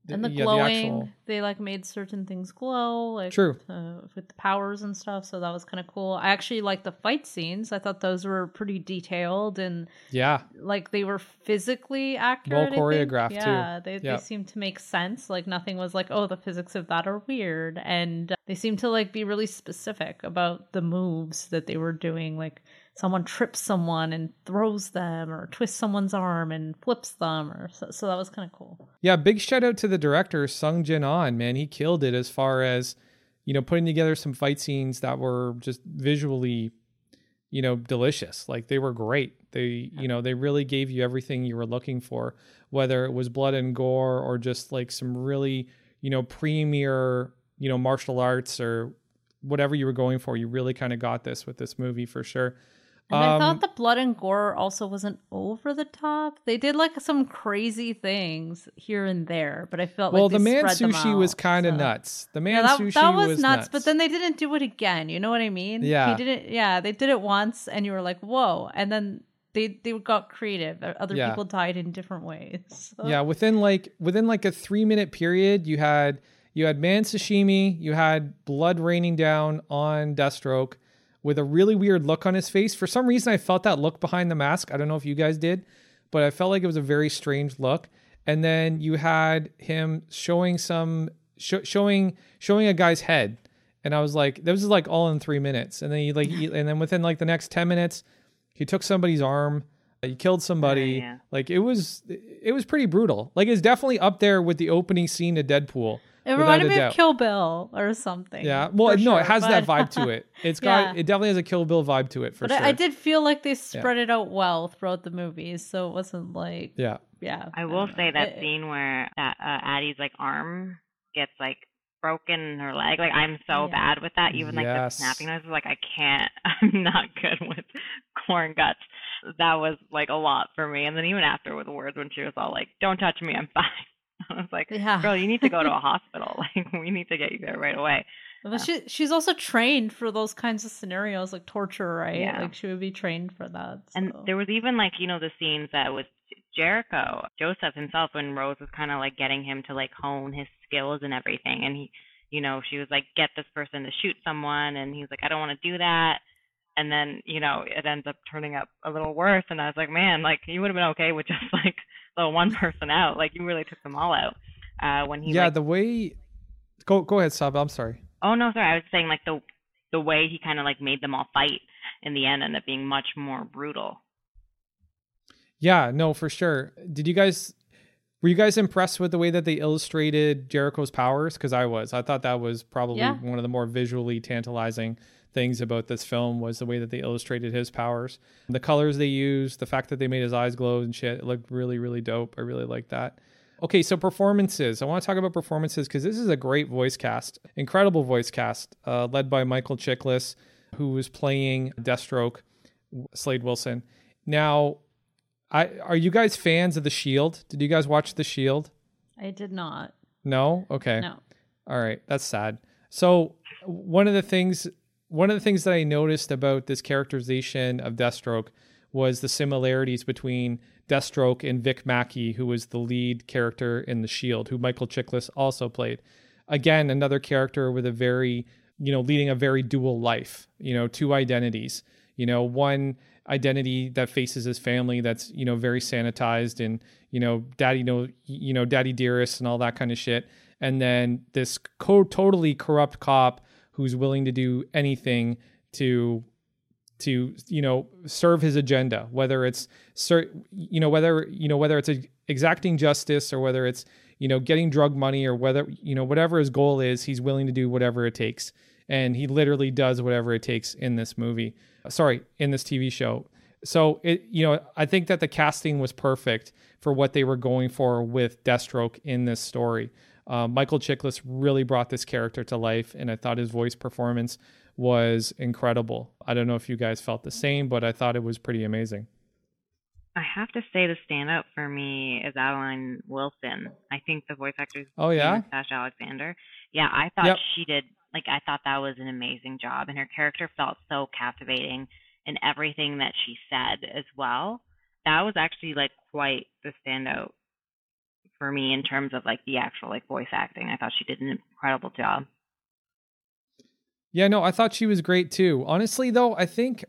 And the yeah, glowing, the actual... they like made certain things glow, like True. Uh, with the powers and stuff. So that was kind of cool. I actually liked the fight scenes. I thought those were pretty detailed and Yeah, like they were physically accurate. well choreographed I think. Yeah, too. they Yep. they seemed to make sense. Like nothing was like, oh, the physics of that are weird, and they seemed to like be really specific about the moves that they were doing. Like someone trips someone and throws them, or twists someone's arm and flips them, or so. So that was kind of cool. Yeah, big shout out to the director Sung Jin On. Man, he killed it as far as, you know, putting together some fight scenes that were just visually, you know, delicious. Like they were great. They, you know, they really gave you everything you were looking for, whether it was blood and gore or just like some really, you know, premier, you know, martial arts or whatever you were going for. You really kind of got this with this movie for sure. And I Um, thought the blood and gore also wasn't over the top. They did like some crazy things here and there, but I felt well, like they the man spread them sushi was out, kind of so. nuts. The man Yeah, that, sushi that was, was nuts, nuts. but then they didn't do it again. You know what I mean? Yeah. He didn't. Yeah, they did it once, and you were like, "Whoa!" And then they they got creative. Other Yeah. people died in different ways. So. Yeah, within like within like a three minute period, you had you had man sashimi, you had blood raining down on Deathstroke with a really weird look on his face. For some reason, I felt that look behind the mask. I don't know if you guys did, but I felt like it was a very strange look. And then you had him showing some sh- showing showing a guy's head, and I was like, this is like all in three minutes. And then he like he, and then within like the next ten minutes, he took somebody's arm. He killed somebody. Uh, yeah. Like it was, it was pretty brutal. Like it's definitely up there with the opening scene of Deadpool. It without reminded a me doubt. of Kill Bill or something. Yeah. Well, for no, it sure, has that but- vibe to it. It's got, Yeah. it definitely has a Kill Bill vibe to it for But sure. I, I did feel like they spread it out well throughout the movies, so it wasn't like Yeah. yeah. I will don't say know. that It- scene where that uh, Addie's like arm gets like broken in her leg. Like I'm so Yeah. bad with that. Even like Yes. the snapping noises. Like I can't. I'm not good with corn guts. That was like a lot for me. And then even after with words when she was all like, "Don't touch me, I'm fine." I was like, Yeah. "Girl, you need to go to a hospital. Like we need to get you there right away." But she she's also trained for those kinds of scenarios, like torture, right? Yeah. Like she would be trained for that. And so. there was even like, you know, the scenes that with Jericho, Joseph himself, when Rose was kind of like getting him to like hone his skills and everything. And he, you know, she was like, get this person to shoot someone. And he was like, I don't want to do that. And then, you know, it ends up turning up a little worse. And I was like, man, like you would have been okay with just like the one person out. Like you really took them all out. Uh, when he Yeah. like, The way, go, go ahead, Sab. I'm sorry. oh no, sorry. I was saying like the, the way he kind of like made them all fight in the end ended up being much more brutal. Yeah, no, for sure. Did you guys, were you guys impressed with the way that they illustrated Jericho's powers? Because I was. I thought that was probably Yeah. one of the more visually tantalizing things about this film was the way that they illustrated his powers. The colors they used, the fact that they made his eyes glow and shit, it looked really, really dope. I really like that. Okay, so performances. I want to talk about performances because this is a great voice cast, incredible voice cast, uh, led by Michael Chiklis, who was playing Deathstroke, Slade Wilson. Now, I are you guys fans of The Shield? Did you guys watch The Shield? I did not. No? Okay. No. All right, that's sad. So one of the things one of the things that I noticed about this characterization of Deathstroke was the similarities between Deathstroke and Vic Mackey, who was the lead character in The Shield, who Michael Chiklis also played. Again, another character with a very, you know, leading a very dual life, you know, two identities, you know, one identity that faces his family that's, you know, very sanitized and, you know, daddy, no, you know, daddy dearest and all that kind of shit. And then this co- totally corrupt cop who's willing to do anything to, to, you know, serve his agenda, whether it's, you know, whether, you know, whether it's a, exacting justice or whether it's, you know, getting drug money or whether, you know, whatever his goal is, he's willing to do whatever it takes. And he literally does whatever it takes in this movie. Sorry, in this T V show. So it, you know, I think that the casting was perfect for what they were going for with Deathstroke in this story. Uh, Michael Chiklis really brought this character to life, and I thought his voice performance was incredible. I don't know if you guys felt the same, but I thought it was pretty amazing. I have to say the standout for me is Adeline Wilson. I think the voice actress Oh, yeah? name is Sasha Alexander. Yeah, I thought Yep. she did, like, I thought that was an amazing job. And her character felt so captivating in everything that she said as well. That was actually, like, quite the standout for me in terms of like the actual like voice acting. I thought she did an incredible job. Yeah, no, I thought she was great too. Honestly, though, I think,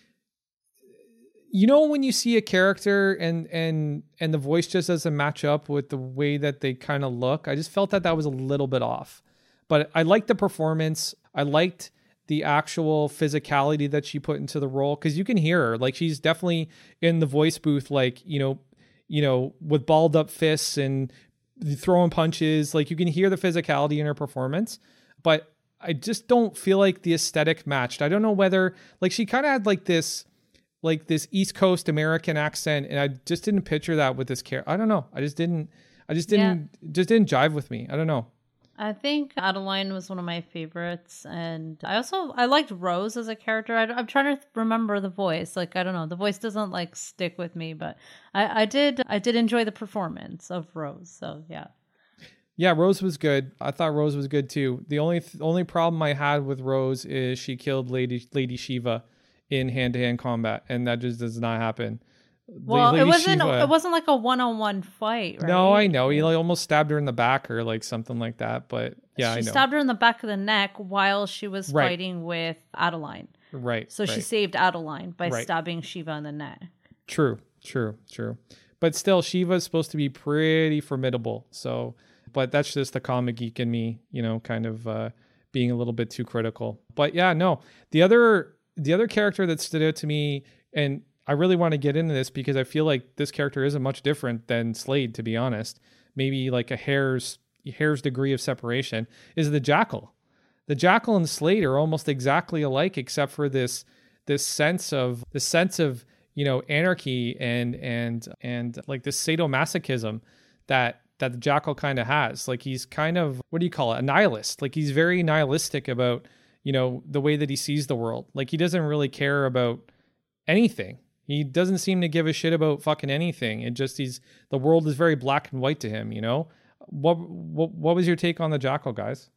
you know, when you see a character and and and the voice just doesn't match up with the way that they kind of look, I just felt that that was a little bit off. But I liked the performance. I liked the actual physicality that she put into the role, because you can hear her. Like, she's definitely in the voice booth, like, you know, you know, with balled up fists and throwing punches. Like, you can hear the physicality in her performance. But I just don't feel like the aesthetic matched. I don't know whether, like, she kind of had like this, like this East Coast American accent, and I just didn't picture that with this character. I don't know. I just didn't, I just didn't, yeah. just didn't jive with me. I don't know. I think Adeline was one of my favorites, and I also, I liked Rose as a character. I, I'm trying to remember the voice. Like, I don't know, the voice doesn't like stick with me, but I, I did, I did enjoy the performance of Rose. So yeah. Yeah, Rose was good. I thought Rose was good too. The only th- only problem I had with Rose is she killed Lady Lady Shiva in hand-to-hand combat, and that just does not happen. Well, Lady it wasn't Shiva, it wasn't like a one-on-one fight, right? No, I know. He like almost stabbed her in the back or like something like that, but yeah, she I know. stabbed her in the back of the neck while she was right. fighting with Adeline. Right. So right. she saved Adeline by right. stabbing Shiva in the neck. True, true, true. But still, Shiva is supposed to be pretty formidable, so... But that's just the comic geek in me, you know, kind of uh, being a little bit too critical. But yeah, no, the other the other character that stood out to me, and I really want to get into this because I feel like this character isn't much different than Slade, to be honest. Maybe like a hair's hair's degree of separation, is the Jackal. The Jackal and Slade are almost exactly alike, except for this this sense of this sense of you know anarchy and and and like this sadomasochism that. that the Jackal kind of has. Like, he's kind of, what do you call it? A nihilist. Like, he's very nihilistic about, you know, the way that he sees the world. Like, he doesn't really care about anything. He doesn't seem to give a shit about fucking anything. It just, he's, the world is very black and white to him, you know? What, what, what was your take on the Jackal, guys?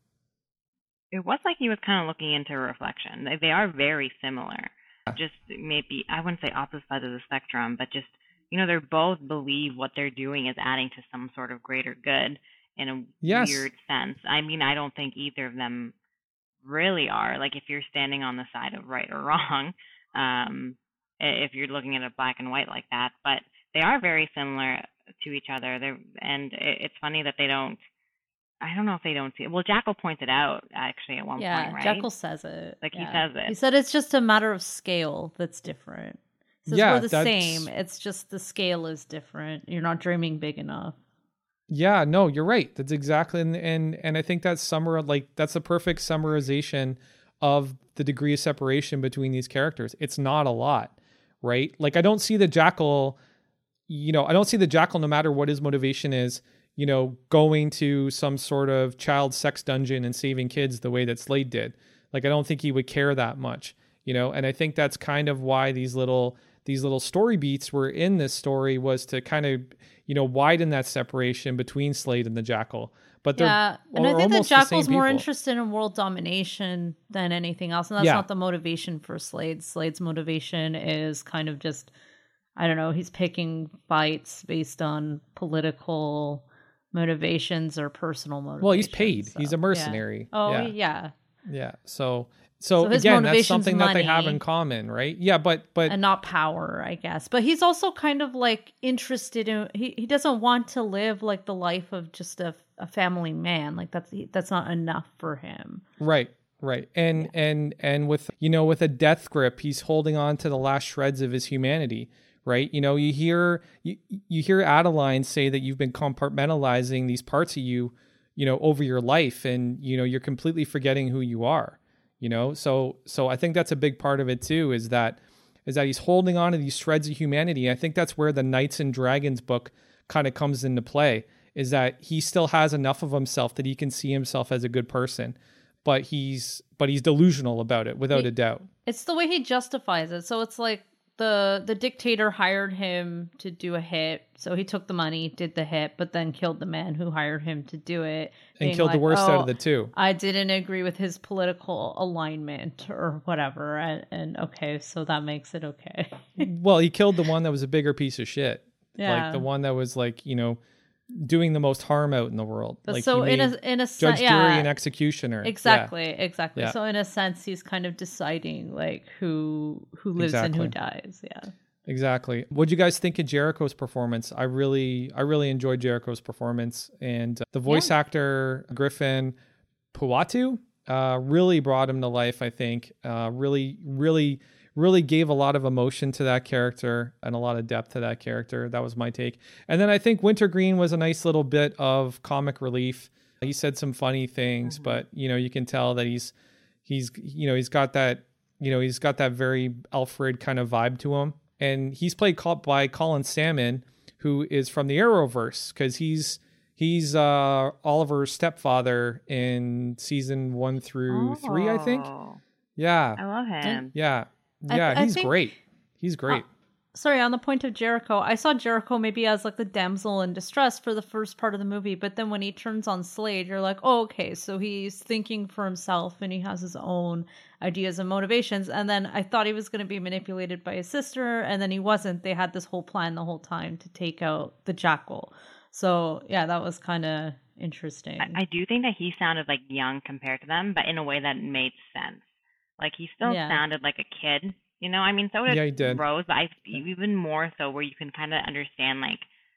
It was like he was kind of looking into a reflection. They, they are very similar. Just maybe, I wouldn't say opposite sides of the spectrum, but just, you know, they both believe what they're doing is adding to some sort of greater good in a yes. weird sense. I mean, I don't think either of them really are. Like, if you're standing on the side of right or wrong, um, if you're looking at it black and white like that, but they are very similar to each other. They're, and it's funny that they don't, I don't know if they don't see it. Well, Jackal pointed out actually at one yeah, point, right? Jackal says it. Like, yeah. he says it. He said it's just a matter of scale that's different. So yeah, we're the that's... same. It's just the scale is different. You're not dreaming big enough. Yeah, no, you're right. That's exactly, and and, and I think that's summar like that's a perfect summarization of the degree of separation between these characters. It's not a lot, right? Like, I don't see the Jackal, you know, I don't see the Jackal, no matter what his motivation is, you know, going to some sort of child sex dungeon and saving kids the way that Slade did. Like, I don't think he would care that much, you know, and I think that's kind of why these little these little story beats were in this story, was to kind of, you know, widen that separation between Slade and the Jackal. But they're yeah, and I think the the Jackal's same more people. interested in world domination than anything else, and that's Yeah. not the motivation for Slade. Slade's motivation is kind of just, I don't know, he's picking fights based on political motivations or personal motivations. Well, he's paid. So, He's a mercenary. Yeah. Oh, yeah. yeah. Yeah. So, so, So his again, that's motivation's something that they have money. in common, right? Yeah, but but And not power, I guess. But he's also kind of like interested in, he, he doesn't want to live like the life of just a, a family man. Like, that's that's not enough for him. right, right. And and and with, you know, with a death grip, he's holding on to the last shreds of his humanity, right? You know, you hear you, you hear Adeline say that you've been compartmentalizing these parts of you, you know, over your life, and, you know, you're completely forgetting who you are. You know, so so I think that's a big part of it too, is that is that he's holding on to these shreds of humanity. I think that's where the Knights and Dragons book kind of comes into play, is that he still has enough of himself that he can see himself as a good person, but he's but he's delusional about it, without He- a doubt. It's the way he justifies it. So it's like the the dictator hired him to do a hit. So he took the money, did the hit, but then killed the man who hired him to do it. And being killed the like, worst out "Oh, of the two. I didn't agree with his political alignment or whatever. And, and okay, so that makes it okay. Well, he killed the one that was a bigger piece of shit. Yeah. Like the one that was like, you know, doing the most harm out in the world. But like so he in a made in a judge, sense, yeah, jury, and executioner. exactly, exactly. Yeah. So in a sense, he's kind of deciding like who who lives and who Exactly. dies. Yeah. Exactly. What'd you guys think of Jericho's performance? I really, I really enjoyed Jericho's performance, and uh, the voice Yeah. actor Griffin Puatu uh, really brought him to life. I think uh, really, really, really gave a lot of emotion to that character and a lot of depth to that character. That was my take. And then I think Wintergreen was a nice little bit of comic relief. He said some funny things, Mhm. but you know, you can tell that he's, he's, you know, he's got that, you know, he's got that very Alfred kind of vibe to him. And he's played by Colin Salmon, who is from the Arrowverse, because he's he's uh, Oliver's stepfather in season one through three, I think. Oh, Yeah, I love him. yeah, I- yeah. I he's think- great. He's great. Sorry, on the point of Jericho, I saw Jericho maybe as like the damsel in distress for the first part of the movie, but then when he turns on Slade, you're like, oh, okay, so he's thinking for himself and he has his own ideas and motivations. And then I thought he was going to be manipulated by his sister, and then he wasn't. They had this whole plan the whole time to take out the Jackal. So yeah, that was kind of interesting. I, I do think that he sounded like young compared to them, but in a way that made sense. Like he still Yeah. sounded like a kid, you know. I mean, so did, Yeah, he did. Rose, but I even more so where you can kind of understand like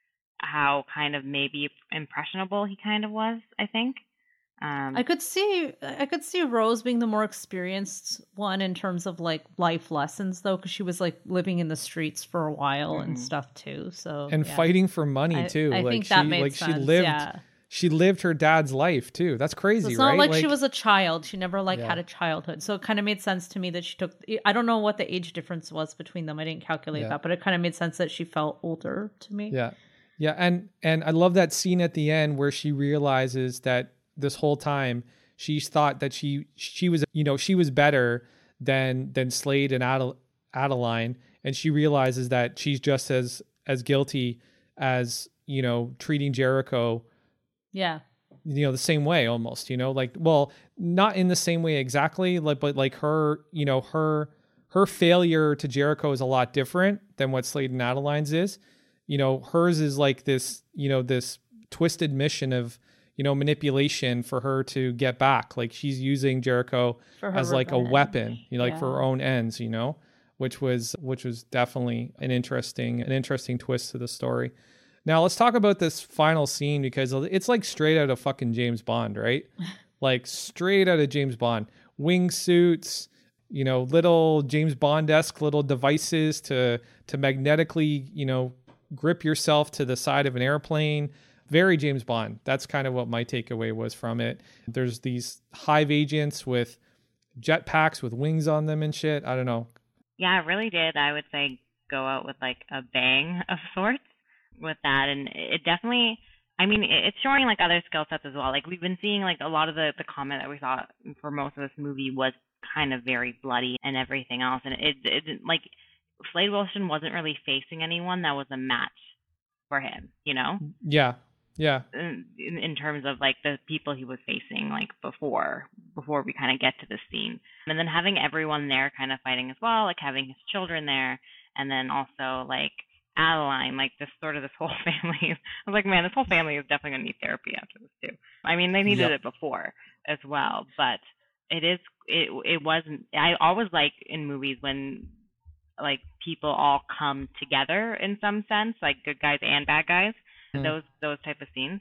how kind of maybe impressionable he kind of was. I think. Um, I could see I could see Rose being the more experienced one in terms of like life lessons though, because she was like living in the streets for a while and Mhm. stuff too. So And yeah. fighting for money I, too. I like think she, that made like sense. she lived, Yeah. she lived her dad's life too. That's So crazy, it's right? not like, she was a child. She never like Yeah. had a childhood. So it kind of made sense to me that she took. I don't know what the age difference was between them. I didn't calculate Yeah. that, but it kind of made sense that she felt older to me. Yeah. Yeah. And and I love that scene at the end where she realizes that this whole time she's thought that she she was, you know, she was better than than Slade and Adel, Adeline. And she realizes that she's just as as guilty as, you know, treating Jericho, Yeah. you know, the same way almost, you know, like, well, not in the same way exactly, like, but like her, you know, her her failure to Jericho is a lot different than what Slade and Adeline's is. You know, hers is like this, you know, this twisted mission of, you know, manipulation for her to get back. Like she's using Jericho For her as like a revenge. weapon, you know, like for Yeah. her own ends, you know, which was which was definitely an interesting an interesting twist to the story. Now let's talk about this final scene because it's like straight out of fucking James Bond, right? Like straight out of James Bond. Wingsuits, you know, little James Bond-esque little devices to to magnetically, you know, grip yourself to the side of an airplane. Very James Bond. That's kind of what my takeaway was from it. There's these hive agents with jetpacks with wings on them and shit. I don't know. Yeah, it really did. I would say go out with like a bang of sorts with that, and it definitely. I mean, it- it's showing like other skill sets as well. Like we've been seeing like a lot of the the comment that we saw for most of this movie was kind of very bloody and everything else, and it it like Slade Wilson wasn't really facing anyone that was a match for him, you know. Yeah. Yeah. in, in terms of like the people he was facing like before before we kind of get to this scene, and then having everyone there kind of fighting as well, like having his children there, and then also like Adeline, like this sort of this whole family. I was like, man, this whole family is definitely gonna need therapy after this too. I mean, they needed Yep. it before as well, but it is it it wasn't. I always like in movies when like people all come together in some sense, like good guys and bad guys. Mhm. Those those type of scenes.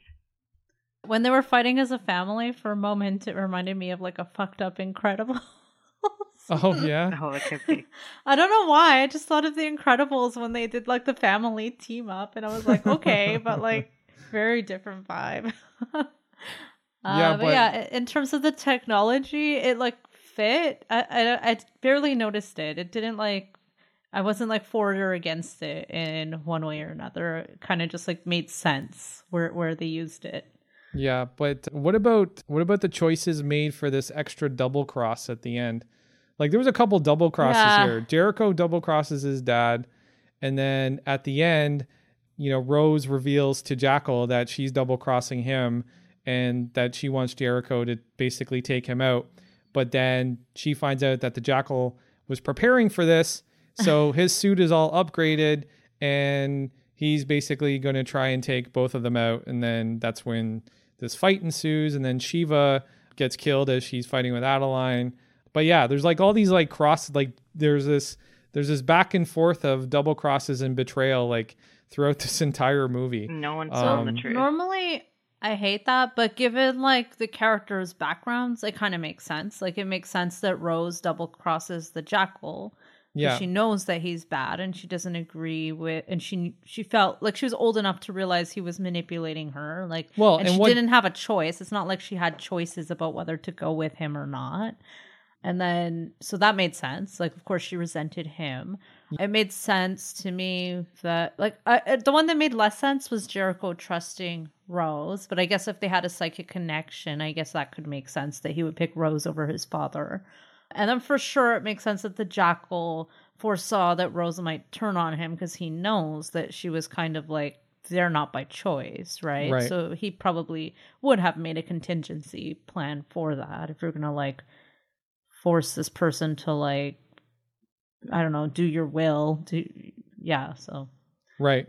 When they were fighting as a family, for a moment, it reminded me of like a fucked up Incredibles. Oh yeah. Oh, it could be. I don't know why. I just thought of the Incredibles when they did like the family team up, and I was like, okay, but like very different vibe. uh, Yeah, but, but- yeah, in terms of the technology, it like fit. I, I I barely noticed it. It didn't like. I wasn't like for or against it in one way or another. It kind of just like made sense where where they used it. Yeah, but what about what about the choices made for this extra double cross at the end? Like there was a couple double crosses Yeah. here. Jericho double crosses his dad, and then at the end, you know, Rose reveals to Jackal that she's double crossing him and that she wants Jericho to basically take him out. But then she finds out that the Jackal was preparing for this, so his suit is all upgraded and he's basically going to try and take both of them out. And then that's when this fight ensues. And then Shiva gets killed as she's fighting with Adeline. But yeah, there's like all these like cross, like there's this, there's this back and forth of double crosses and betrayal, like throughout this entire movie. No one's Um, telling the truth. Normally, I hate that, but given like the characters' backgrounds, it kind of makes sense. Like it makes sense that Rose double crosses the Jackal. 'Cause Yeah. she knows that he's bad, and she doesn't agree with, and she she felt like she was old enough to realize he was manipulating her. Like, Well, and, and she what- didn't have a choice. It's not like she had choices about whether to go with him or not. And then, so that made sense. Like, of course, she resented him. It made sense to me that, like, I, the one that made less sense was Jericho trusting Rose. But I guess if they had a psychic connection, I guess that could make sense that he would pick Rose over his father. And then for sure, it makes sense that the Jackal foresaw that Rose might turn on him because he knows that she was kind of like, they're not by choice, right? Right. So he probably would have made a contingency plan for that if you're going to, like, force this person to, like, I don't know, do your will. Do yeah, so. Right.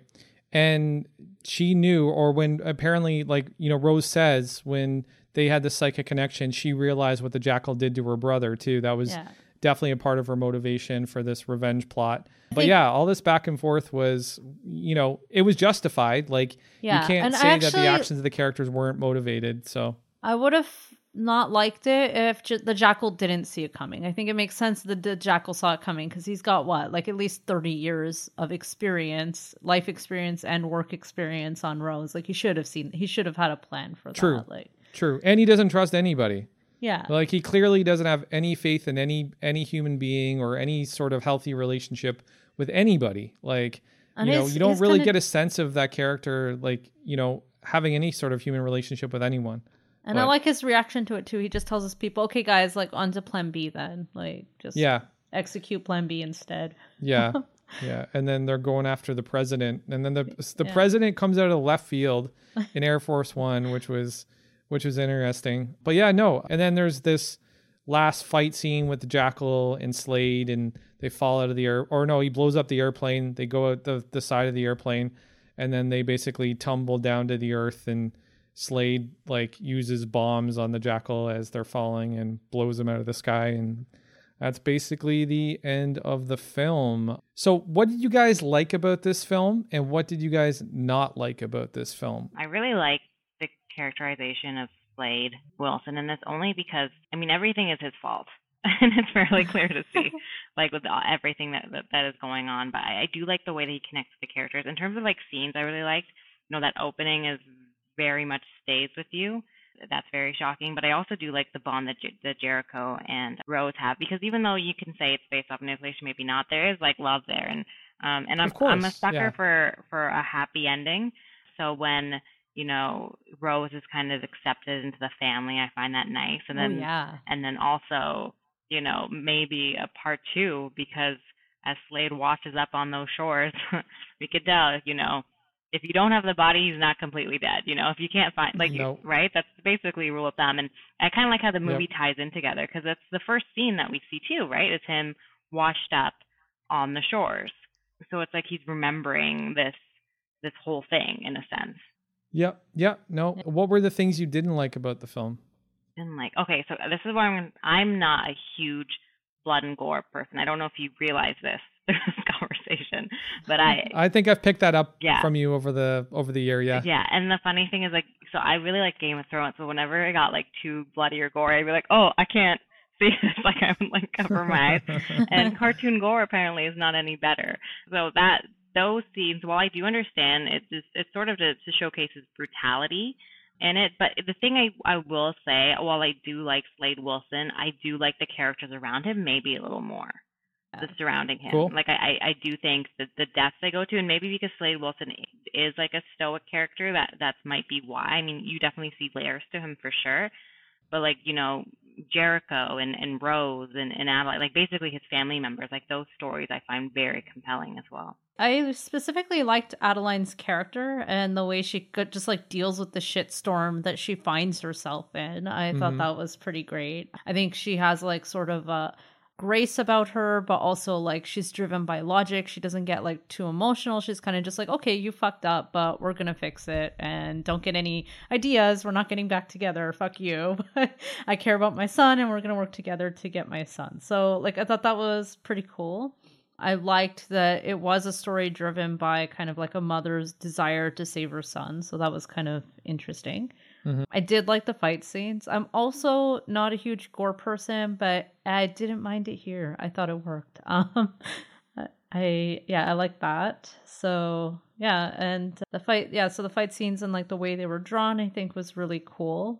And she knew, or when apparently, like, you know, Rose says when they had the psychic connection, she realized what the Jackal did to her brother too. That was Yeah. definitely a part of her motivation for this revenge plot. But think- yeah, all this back and forth was, you know, it was justified. Like, Yeah, you can't and I say that the actually- actions of the characters weren't motivated. So I would have not liked it if J- the Jackal didn't see it coming. I think it makes sense that the Jackal saw it coming because he's got what, like at least thirty years of experience, life experience and work experience on Rose. Like he should have seen, he should have had a plan for True. that. Like, true. And he doesn't trust anybody. yeah. Like, he clearly doesn't have any faith in any any human being or any sort of healthy relationship with anybody. Like, And you know, he's- you don't he's really kinda- get a sense of that character, like, you know, having any sort of human relationship with anyone. And I But- like his reaction to it too. He just tells his people, okay, guys, like on to plan B then. Like, just Yeah. execute plan B instead. Yeah. Yeah. And then they're going after the president. And then the the Yeah. president comes out of the left field in Air Force One, which was which was interesting. But yeah, no. And then there's this last fight scene with the Jackal and Slade, and they fall out of the air, or no, he blows up the airplane. They go out the, the side of the airplane, and then they basically tumble down to the earth, and Slade like uses bombs on the Jackal as they're falling and blows them out of the sky. And that's basically the end of the film. So what did you guys like about this film, and what did you guys not like about this film? I really like the characterization of Slade Wilson in this only because, I mean, everything is his fault. And it's fairly clear to see, like, with all, everything that, that that is going on. But I, I do like the way that he connects with the characters. In terms of, like, scenes, I really liked, you know, that opening is very much stays with you. That's very shocking. But I also do like the bond that, Jer- that Jericho and Rose have, because even though you can say it's based off manipulation, maybe not, there is, like, love there. And um, and I'm, Of course, I'm a sucker yeah. for, for a happy ending. So when, you know, Rose is kind of accepted into the family, I find that nice. And then oh, yeah. and then also, you know, maybe a part two, because as Slade washes up on those shores, we could tell, you know, if you don't have the body, he's not completely dead. You know, if you can't find, like, Nope. right? That's basically a rule of thumb. And I kind of like how the movie Yep. ties in together, because that's the first scene that we see too, right? Is him washed up on the shores. So it's like he's remembering this this whole thing in a sense. Yep. Yep. No. What were the things you didn't like about the film? And like, okay, so this is where I'm. I'm not a huge blood and gore person. I don't know if you realize this through this conversation, but I, I think I've picked that up Yeah. from you over the over the year. Yeah. yeah. And the funny thing is, like, so I really like Game of Thrones. So whenever I got like too bloody or gory, I'd be like, oh, I can't see this. Like, I would like cover my eyes. And cartoon gore apparently is not any better. So that those scenes, while I do understand, it's just, it's sort of to, to showcase his brutality in it. But the thing I I will say, while I do like Slade Wilson, I do like the characters around him maybe a little more. The surrounding him. Cool. Like I, I, I do think that the depths they go to, and maybe because Slade Wilson is like a stoic character, that that might be why. I mean, you definitely see layers to him for sure. But like, you know, Jericho and, and Rose and, and Adeline, like basically his family members, like those stories I find very compelling as well. I specifically liked Adeline's character and the way she could just like deals with the shitstorm that she finds herself in. I thought Mhm. that was pretty great. I think she has like sort of a grace about her, but also like she's driven by logic. She doesn't get like too emotional. She's kind of just like, okay, you fucked up, but we're gonna fix it, and don't get any ideas. We're not getting back together. Fuck you. I care about my son, and we're gonna work together to get my son. So like I thought that was pretty cool. I liked that it was a story driven by kind of like a mother's desire to save her son. So that was kind of interesting. Mm-hmm. I did like the fight scenes. I'm also not a huge gore person, but I didn't mind it here. I thought it worked. Um, I, yeah, I like that. So yeah. And the fight, yeah. So the fight scenes and like the way they were drawn, I think was really cool.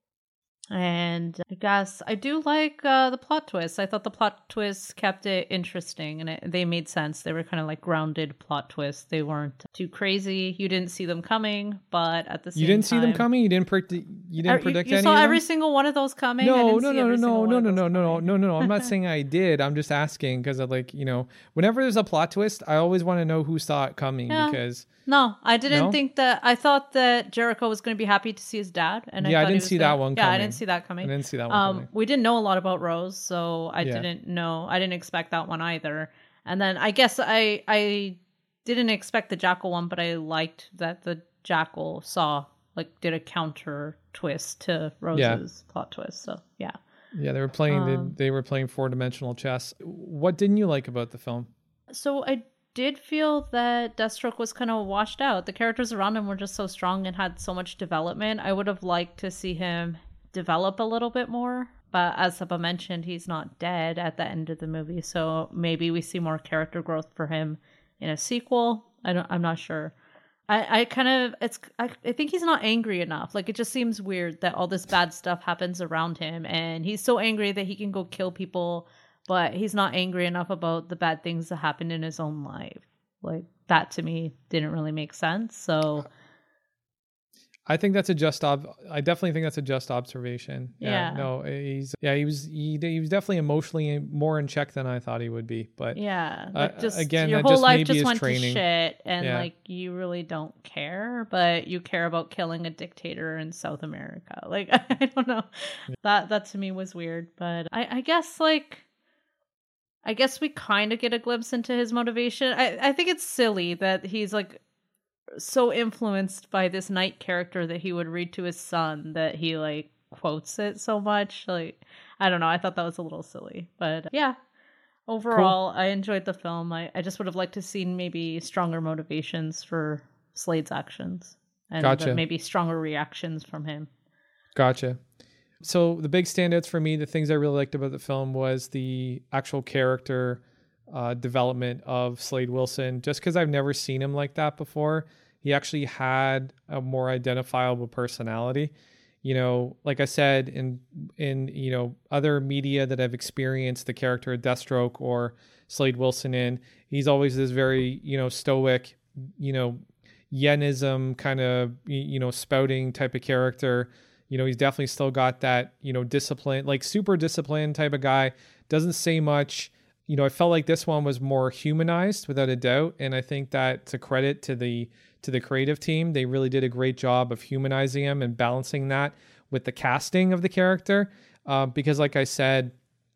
And I guess I do like uh, the plot twists. I thought the plot twists kept it interesting, and it, they made sense. They were kind of like grounded plot twists. They weren't too crazy. You didn't see them coming, but at the same time, you didn't see them coming. You didn't predict. You didn't predict you, you any. saw of them? every single one of those coming. No, no, no, no, no, no, no, no, no, no, no, no, no. I'm not saying I did. I'm just asking because I like you know, whenever there's a plot twist, I always want to know who saw it coming yeah. because. No, I didn't no? think that. I thought that Jericho was going to be happy to see his dad, and yeah, I, I didn't see gonna, that one. Yeah, coming. I didn't see that coming. I didn't see that one. Um, coming. we didn't know a lot about Rose, so I yeah. didn't know. I didn't expect that one either. And then I guess I I didn't expect the Jackal one, but I liked that the Jackal saw like did a counter twist to Rose's yeah. plot twist. So yeah, yeah, they were playing. Um, they, they were playing four dimensional chess. What didn't you like about the film? So I. did feel that Deathstroke was kind of washed out. The characters around him were just so strong and had so much development. I would have liked to see him develop a little bit more. But as Saba mentioned, he's not dead at the end of the movie. So maybe we see more character growth for him in a sequel. I don't, I'm not sure. I, I kind of, it's, I, I think he's not angry enough. Like, it just seems weird that all this bad stuff happens around him. And he's so angry that he can go kill people, but he's not angry enough about the bad things that happened in his own life. Like, that to me didn't really make sense. So I think that's a just ob- I definitely think that's a just observation. Yeah, yeah. No, he's yeah, he was he, he was definitely emotionally more in check than I thought he would be. But yeah, like uh, just again, your that whole just life maybe just is went training. to shit, and yeah. like you really don't care, but you care about killing a dictator in South America. Like I don't know, yeah. that that to me was weird. But I, I guess like. I guess we kind of get a glimpse into his motivation. I, I think it's silly that he's like so influenced by this Knight character that he would read to his son that he like quotes it so much. Like, I don't know. I thought that was a little silly, but yeah, overall, cool. I enjoyed the film. I, I just would have liked to see maybe stronger motivations for Slade's actions and gotcha. maybe stronger reactions from him. Gotcha. So the big standouts for me, the things I really liked about the film was the actual character uh, development of Slade Wilson. Just because I've never seen him like that before, he actually had a more identifiable personality. You know, like I said, in in you know other media that I've experienced the character of Deathstroke or Slade Wilson in, he's always this very you know stoic, you know, Yenism kind of you know spouting type of character. You know, he's definitely still got that, you know, discipline, like super disciplined type of guy. Doesn't say much. You know, I felt like this one was more humanized without a doubt. And I think that's a credit to the to the creative team. They really did a great job of humanizing him and balancing that with the casting of the character. Uh, because like I said,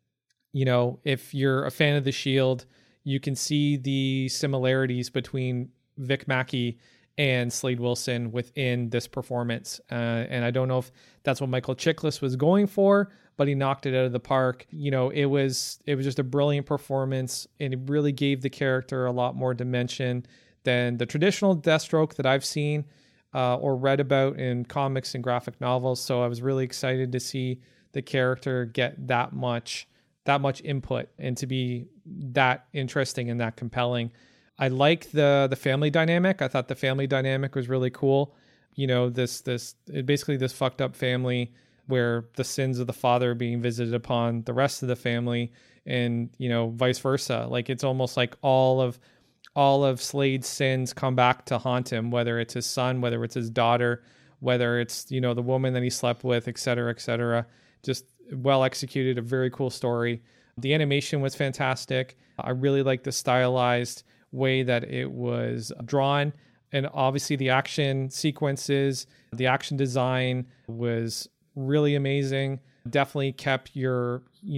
you know, if you're a fan of The Shield, you can see the similarities between Vic Mackey and Slade Wilson within this performance. Uh, and I don't know if that's what Michael Chiklis was going for, but he knocked it out of the park. You know, it was it was just a brilliant performance, and it really gave the character a lot more dimension than the traditional Deathstroke that I've seen uh, or read about in comics and graphic novels. So I was really excited to see the character get that much that much input and to be that interesting and that compelling. I like the the family dynamic. I thought the family dynamic was really cool. You know, this this it basically this fucked up family where the sins of the father are being visited upon the rest of the family, and you know, vice versa. Like it's almost like all of all of Slade's sins come back to haunt him, whether it's his son, whether it's his daughter, whether it's you know the woman that he slept with, et cetera, et cetera. Just well executed, a very cool story. The animation was fantastic. I really liked the stylized way that it was drawn, and obviously the action sequences, the action design was really amazing. Definitely kept your, you know,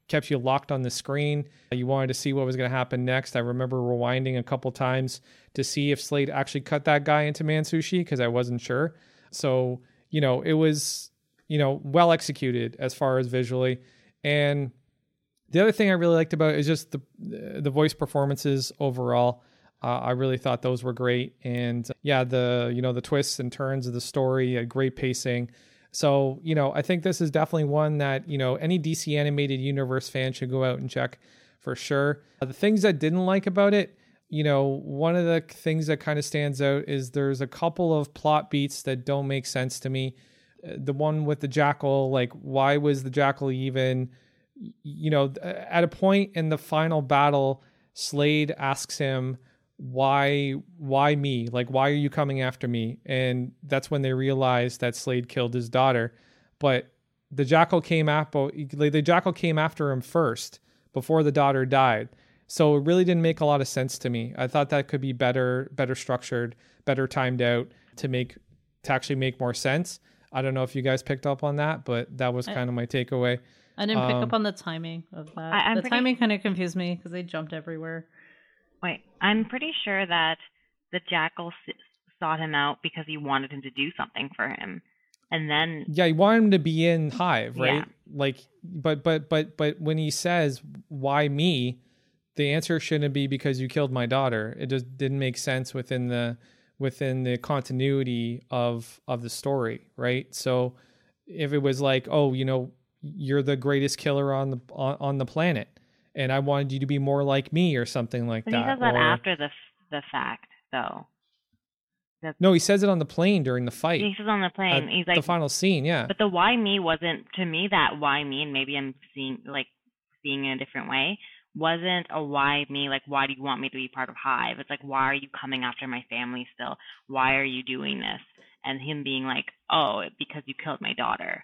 kept you locked on the screen. You wanted to see what was going to happen next. I remember rewinding a couple times to see if Slade actually cut that guy into Mansushi because I wasn't sure. So, you know, it was, you know, well executed as far as visually. And the other thing I really liked about it is just the the voice performances overall. Uh, I really thought those were great. And yeah, the, you know, the twists and turns of the story, uh, great pacing. So, you know, I think this is definitely one that, you know, any D C animated universe fan should go out and check for sure. Uh, the things I didn't like about it, you know, one of the things that kind of stands out is there's a couple of plot beats that don't make sense to me. Uh, the one with the jackal, like, why was the jackal even, you know, at a point in the final battle, Slade asks him, why why me, like, why are you coming after me? And that's when they realize that Slade killed his daughter. But the jackal came after the jackal came after him first before the daughter died, so it really didn't make a lot of sense to me. I thought that could be better better structured, better timed out to make to actually make more sense. I don't know if you guys picked up on that, but that was kind of my takeaway. I didn't pick um, up on the timing of that. I, the pretty... timing kind of confused me because they jumped everywhere. Wait, I'm pretty sure that the jackal s- sought him out because he wanted him to do something for him, and then yeah, he wanted him to be in Hive, right? Yeah. Like, but but but but when he says why me, the answer shouldn't be because you killed my daughter. It just didn't make sense within the within the continuity of of the story, right? So if it was like, oh, you know, you're the greatest killer on the on, on the planet, and I wanted you to be more like me or something like but that. he says that or, after the the fact, though. The, no, he says it on the plane during the fight. he says on the plane, uh, he's like, the final scene, yeah. but the why me wasn't, to me, that why me, and maybe I'm seeing like seeing it a different way, wasn't a why me, like, why do you want me to be part of Hive? It's like, why are you coming after my family still? Why are you doing this? And him being like, oh, because you killed my daughter.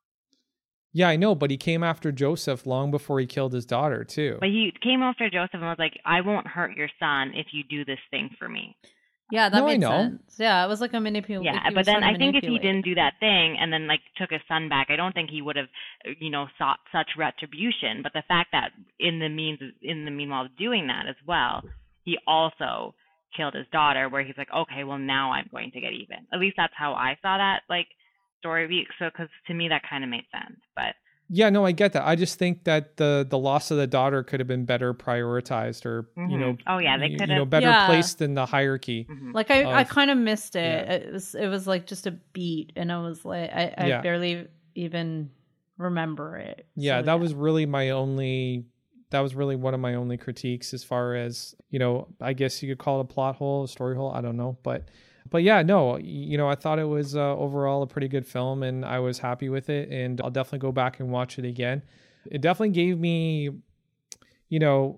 Yeah, I know, but he came after Joseph long before he killed his daughter, too. But he came after Joseph and was like, I won't hurt your son if you do this thing for me. Yeah, that No, I made know. sense. Yeah, it was like a manipulation. Yeah, like but then I think if he manipulate. didn't do that thing and then like took his son back, I don't think he would have, you know, sought such retribution. But the fact that in the means, in the meanwhile of doing that as well, he also killed his daughter, where he's like, okay, well now I'm going to get even. At least that's how I saw that like story week. So, because to me that kind of made sense, but. Yeah, no, I get that. I just think that the the loss of the daughter could have been better prioritized, or Mm-hmm. you know, oh yeah, they you, could you know, have better Yeah. placed in the hierarchy. Mm-hmm. Like I, I of- kind of missed it. yeah. It was, it was like just a beat, and I was like, I, I Yeah. barely even remember it. Yeah, So, that was really my only. That was really one of my only critiques, as far as, you know, I guess you could call it a plot hole, a story hole. I don't know, but but yeah, no, you know, I thought it was uh, overall a pretty good film, and I was happy with it, and I'll definitely go back and watch it again. It definitely gave me, you know,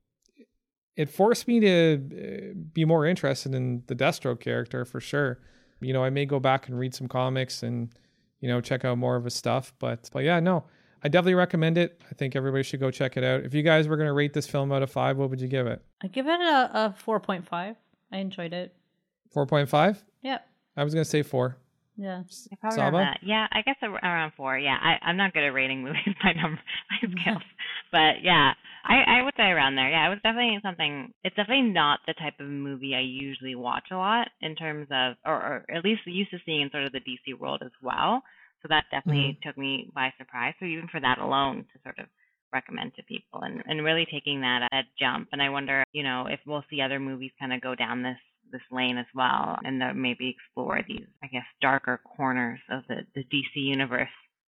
it forced me to uh, be more interested in the Deathstroke character for sure. You know, I may go back and read some comics and, you know, check out more of his stuff, but but yeah, no, I definitely recommend it. I think everybody should go check it out. If you guys were going to rate this film out of five, what would you give it? I give it a, a four point five. I enjoyed it. four point five? Yep. I was going to say four. Yeah. Yeah, probably Saba? around that. Yeah, I guess ar- around four. Yeah, I, I'm not good at rating movies by number by scales, but yeah, I, I would say around there. Yeah, it was definitely something. It's definitely not the type of movie I usually watch a lot in terms of, or, or at least used to seeing in sort of the D C world as well. So that definitely took me by surprise. So even for that alone, to sort of recommend to people and, and really taking that that jump. And I wonder, you know, if we'll see other movies kind of go down this this lane as well, and that maybe explore these, I guess, darker corners of the, the D C universe.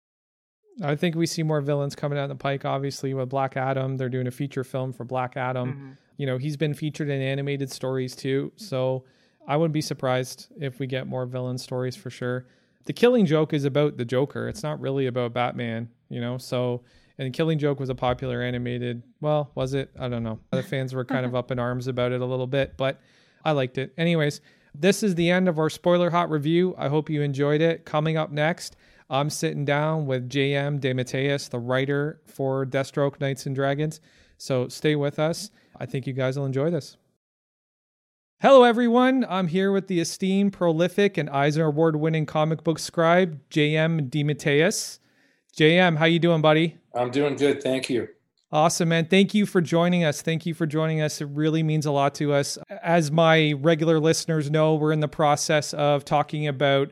I think we see more villains coming down the pike, obviously, with Black Adam. They're doing a feature film for Black Adam. Mm-hmm. You know, he's been featured in animated stories too. So I wouldn't be surprised if we get more villain stories for sure. The Killing Joke is about the Joker. It's not really about Batman, you know? So, and Killing Joke was a popular animated, well, was it? I don't know. The fans were kind of up in arms about it a little bit, but I liked it. Anyways, this is the end of our spoiler hot review. I hope you enjoyed it. Coming up next, I'm sitting down with J M DeMatteis, the writer for Deathstroke Knights and Dragons. So stay with us. I think you guys will enjoy this. Hello, everyone. I'm here with the esteemed, prolific, and Eisner Award-winning comic book scribe, J M DeMatteis. J M, how you doing, buddy? I'm doing good, thank you. Awesome, man. Thank you for joining us. Thank you for joining us. It really means a lot to us. As my regular listeners know, we're in the process of talking about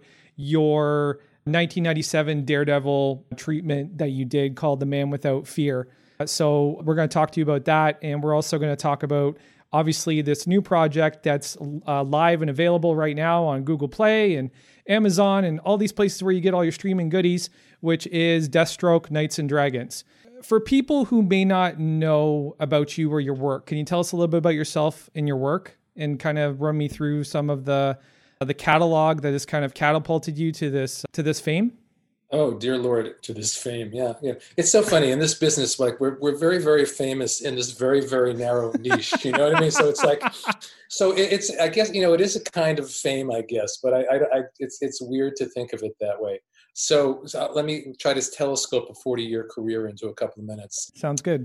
your nineteen ninety-seven Daredevil treatment that you did called The Man Without Fear. So we're going to talk to you about that. And we're also going to talk about, obviously, this new project that's uh, live and available right now on Google Play and Amazon and all these places where you get all your streaming goodies, which is Deathstroke Knights and Dragons. For people who may not know about you or your work, can you tell us a little bit about yourself and your work and kind of run me through some of the the catalog that has kind of catapulted you to this to this fame? Oh, dear Lord, to this fame. Yeah. Yeah. It's so funny in this business, like we're, we're very, very famous in this very, very narrow niche, you know what I mean? So it's like, so it, it's, I guess, you know, it is a kind of fame, I guess, but I, I, I it's, it's weird to think of it that way. So, so let me try to telescope a forty year career into a couple of minutes. Sounds good.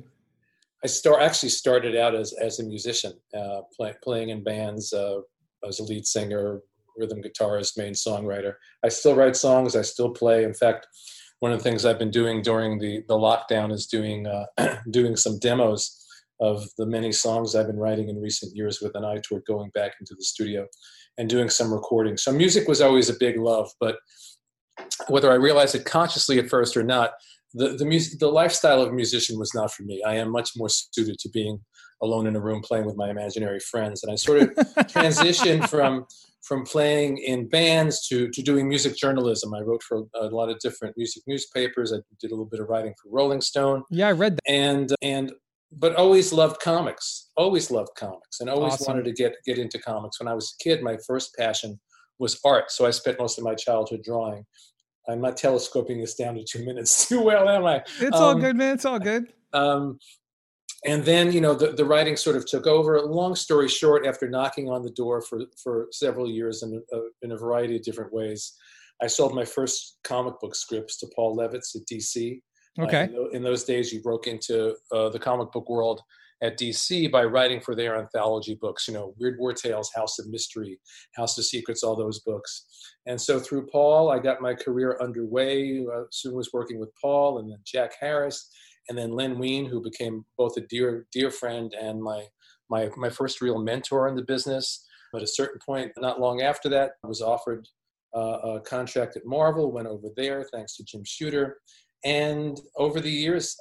I start actually started out as, as a musician, uh, play, playing in bands, uh, as a lead singer, rhythm guitarist, main songwriter. I still write songs. I still play. In fact, one of the things I've been doing during the, the lockdown is doing uh, doing some demos of the many songs I've been writing in recent years with an eye toward going back into the studio and doing some recording. So music was always a big love, but whether I realized it consciously at first or not, the the music, the lifestyle of a musician was not for me. I am much more suited to being alone in a room playing with my imaginary friends. And I sort of transitioned from from playing in bands to, to doing music journalism. I wrote for a lot of different music newspapers. I did a little bit of writing for Rolling Stone. Yeah, I read that. And, and, but always loved comics, always loved comics and always Awesome. wanted to get, get into comics. When I was a kid, my first passion was art. So I spent most of my childhood drawing. I'm not telescoping this down to two minutes too well, am I? It's um, all good, man. It's all good. Um, And then, you know, the, the writing sort of took over. Long story short, after knocking on the door for, for several years in a, in a variety of different ways, I sold my first comic book scripts to Paul Levitz at D C. Okay. Uh, in, in those days, you broke into uh, the comic book world at D C by writing for their anthology books, you know, Weird War Tales, House of Mystery, House of Secrets, all those books. And so through Paul, I got my career underway. I soon was working with Paul and then Jack Harris. And then Len Wein, who became both a dear, dear friend and my, my, my first real mentor in the business. But at a certain point, not long after that, I was offered uh, a contract at Marvel, went over there, thanks to Jim Shooter. And over the years,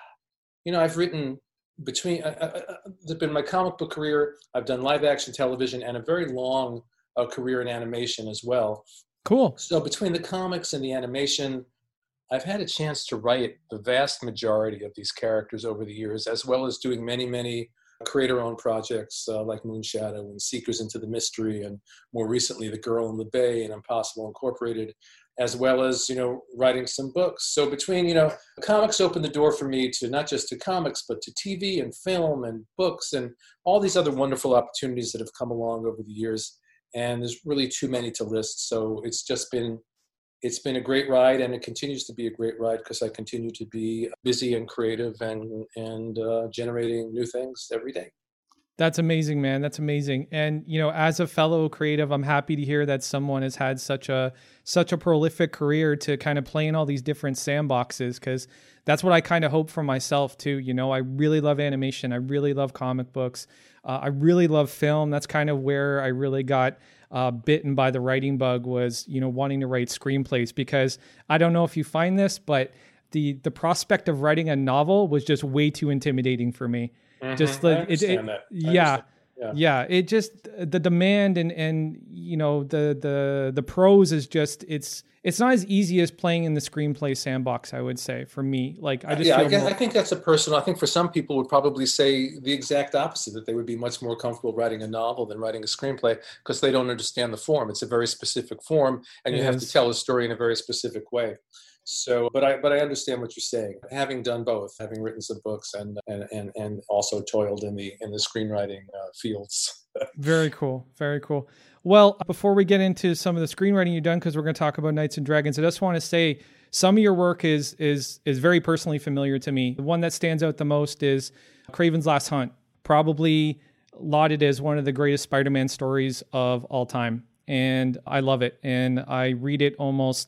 you know, I've written between, uh, uh, there's been my comic book career, I've done live action television and a very long uh, career in animation as well. Cool. So between the comics and the animation, I've had a chance to write the vast majority of these characters over the years, as well as doing many, many creator-owned projects uh, like Moonshadow and Seekers into the Mystery, and more recently, The Girl in the Bay and Impossible Incorporated, as well as, you know, writing some books. So between, you know, comics opened the door for me to not just to comics, but to T V and film and books and all these other wonderful opportunities that have come along over the years. And there's really too many to list. So it's just been It's been a great ride, and it continues to be a great ride because I continue to be busy and creative and and uh, generating new things every day. That's amazing, man. That's amazing. And, you know, as a fellow creative, I'm happy to hear that someone has had such a such a prolific career to kind of play in all these different sandboxes, because that's what I kind of hope for myself too. You know, I really love animation. I really love comic books. Uh, I really love film. That's kind of where I really got uh, bitten by the writing bug, was, you know, wanting to write screenplays, because I don't know if you find this, but the the prospect of writing a novel was just way too intimidating for me. Mm-hmm. Just like I understand it, it, that. I yeah. understand. Yeah. Yeah, it just, the demand and, and, you know, the, the, the prose is just, it's, it's not as easy as playing in the screenplay sandbox, I would say, for me. Like, I just yeah, feel I, guess, more... I think that's a personal, I think for some people would probably say the exact opposite, that they would be much more comfortable writing a novel than writing a screenplay because they don't understand the form. It's a very specific form, and you It have is. to tell a story in a very specific way. So, but I, but I understand what you're saying. Having done both, having written some books and, and, and, and also toiled in the, in the screenwriting uh, fields. Very cool. Very cool. Well, before we get into some of the screenwriting you've done, because we're going to talk about Knights and Dragons, I just want to say some of your work is, is, is very personally familiar to me. The one that stands out the most is Kraven's Last Hunt, probably lauded as one of the greatest Spider-Man stories of all time. And I love it. And I read it almost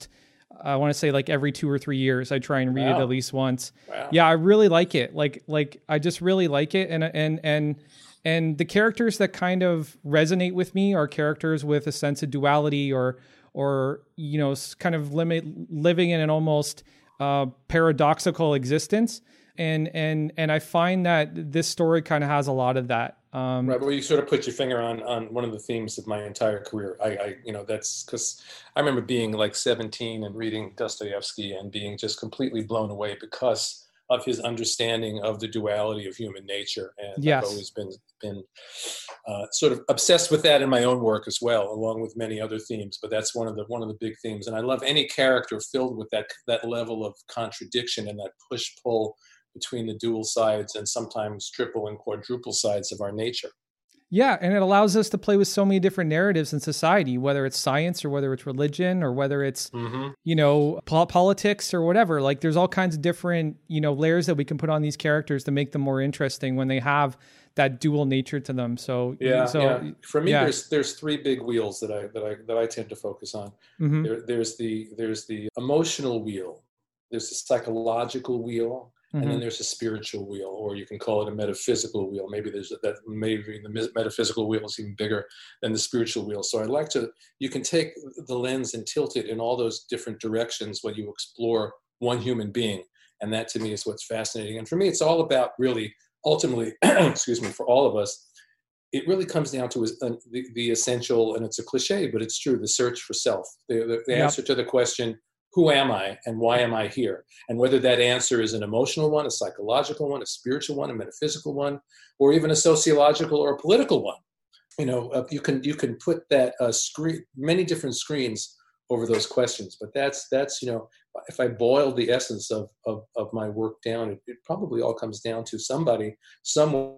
I want to say like every two or three years. I try and read Wow. it at least once. Wow. Yeah, I really like it. Like like I just really like it, and and and and the characters that kind of resonate with me are characters with a sense of duality, or or you know, kind of limit living in an almost uh, paradoxical existence. And and and I find that this story kind of has a lot of that. Um, Right, well, you sort of put your finger on on one of the themes of my entire career. I, I you know, that's because I remember being like seventeen and reading Dostoevsky and being just completely blown away because of his understanding of the duality of human nature. And Yes. I've always been been uh, sort of obsessed with that in my own work as well, along with many other themes. But that's one of the one of the big themes. And I love any character filled with that that level of contradiction and that push pull between the dual sides and sometimes triple and quadruple sides of our nature. Yeah, and it allows us to play with so many different narratives in society, whether it's science or whether it's religion or whether it's, Mm-hmm. you know, po- politics or whatever. Like there's all kinds of different, you know, layers that we can put on these characters to make them more interesting when they have that dual nature to them. So Yeah, so yeah. For me, yeah. there's there's three big wheels that I that I that I tend to focus on. Mhm. There, there's the there's the emotional wheel, there's the psychological wheel, and then Mhm. there's a spiritual wheel, or you can call it a metaphysical wheel. Maybe there's that maybe the mes- metaphysical wheel is even bigger than the spiritual wheel. So I like to you can take the lens and tilt it in all those different directions when you explore one human being, and that to me is what's fascinating. And for me, it's all about really ultimately, excuse me, for all of us, it really comes down to uh, the, the essential, and it's a cliche, but it's true, the search for self, the, the, the Yep. answer to the question, who am I and why am I here? And whether that answer is an emotional one, a psychological one, a spiritual one, a metaphysical one, or even a sociological or a political one. You know, uh, you can you can put that uh, screen, many different screens over those questions. But that's that's you know, if I boiled the essence of of, of my work down, it, it probably all comes down to somebody somewhere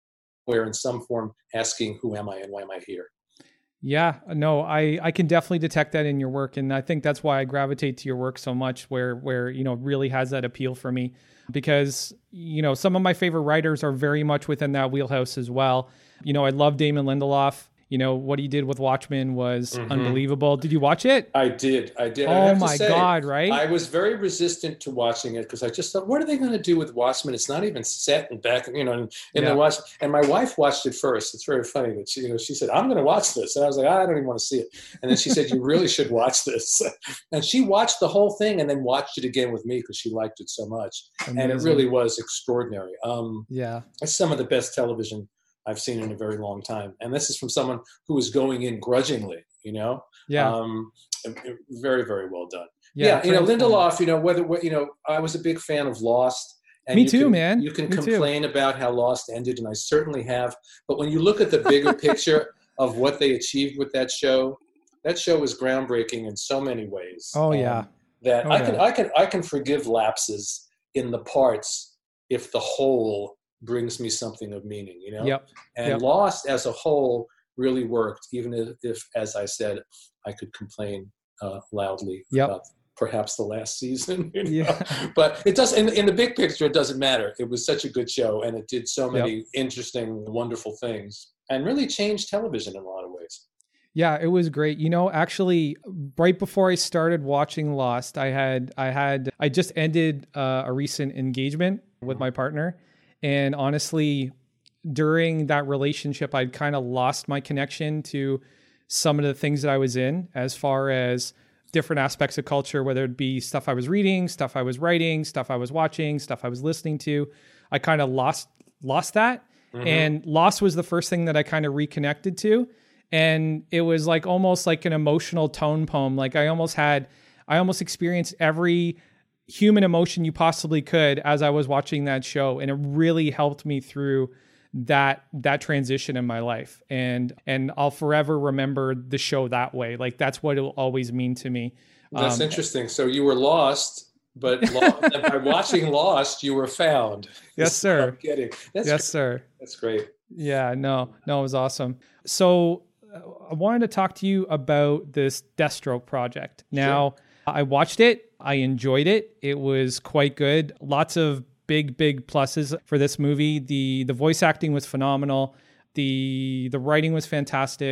in some form asking, who am I and why am I here? Yeah, no, I, I can definitely detect that in your work. And I think that's why I gravitate to your work so much, where, where, you know, really has that appeal for me, because, you know, some of my favorite writers are very much within that wheelhouse as well. You know, I love Damon Lindelof. You know, what he did with Watchmen was Mhm. unbelievable. Did you watch it? I did. I did. I Oh have to my say, God, right? I was very resistant to watching it because I just thought, what are they going to do with Watchmen? It's not even set and back, you know, in, in Yeah. the watch. And my wife watched it first. It's very funny that she, you know, she said, I'm going to watch this. And I was like, I don't even want to see it. And then she said, you really should watch this. And she watched the whole thing and then watched it again with me because she liked it so much. And it Amazing. really was extraordinary. Um, Yeah. it's some of the best television I've seen in a very long time. And this is from someone who was going in grudgingly, you know? Yeah. Um, very, very well done. Yeah. Yeah, you know, transformed. Lindelof, you know, whether, you know, I was a big fan of Lost. And Me you too, can, man. You can Me too. complain about how Lost ended, and I certainly have. But when you look at the bigger picture of what they achieved with that show, that show was groundbreaking in so many ways. Oh, yeah. That Oh, I can, yeah. I can, I can forgive lapses in the parts if the whole brings me something of meaning, you know? Yep. And Yep. Lost as a whole really worked, even if, if as I said, I could complain uh, loudly Yep. about perhaps the last season. You know? Yeah. But it does in, in the big picture, it doesn't matter. It was such a good show, and it did so many interesting, wonderful things, and really changed television in a lot of ways. Yeah, it was great. You know, actually, right before I started watching Lost, I had I had I just ended uh, a recent engagement with my partner, and honestly, during that relationship, I'd kind of lost my connection to some of the things that I was in, as far as different aspects of culture, whether it be stuff I was reading, stuff I was writing, stuff I was watching, stuff I was listening to. I kind of lost lost that, Mhm. and Lost was the first thing that I kind of reconnected to. And it was like almost like an emotional tone poem. Like I almost had, I almost experienced every human emotion you possibly could as I was watching that show. And it really helped me through that, that transition in my life. And, and I'll forever remember the show that way. Like that's what it'll always mean to me. That's Um, interesting. So you were lost, but lo- by watching Lost, you were found. Yes, sir. I'm kidding. That's Yes, sir. That's great. Yeah, no, no, it was awesome. So uh, I wanted to talk to you about this Deathstroke project. Now, I watched it. I enjoyed it. It was quite good. Lots of big, big pluses for this movie. The the voice acting was phenomenal. The the writing was fantastic.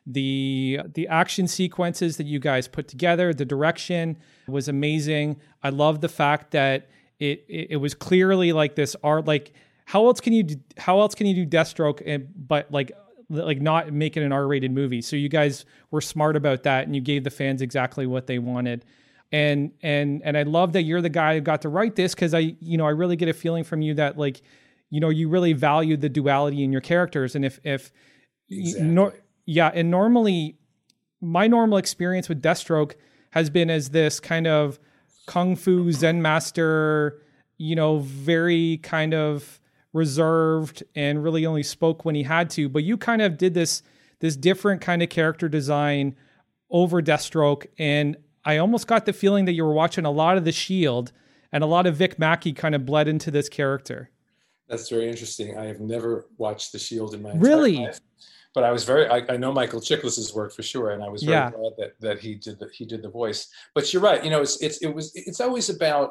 The the action sequences that you guys put together, the direction was amazing. I love the fact that it, it it was clearly like this art. Like how else can you do, how else can you do Deathstroke and but like like not make it an R-rated movie? So you guys were smart about that, and you gave the fans exactly what they wanted. And and and I love that you're the guy who got to write this, because I you know I really get a feeling from you that like you know you really value the duality in your characters. And if if exactly. no, yeah, and normally my normal experience with Deathstroke has been as this kind of kung fu Zen master, you know, very kind of reserved and really only spoke when he had to. But you kind of did this this different kind of character design over Deathstroke, and I almost got the feeling that you were watching a lot of The Shield, and a lot of Vic Mackey kind of bled into this character. That's very interesting. I have never watched The Shield in my really? entire life. But I was very, I, I know Michael Chiklis's work for sure, and I was very yeah. glad that, that he did the, he did the voice. But you're right, you know, it's it's it was it's always about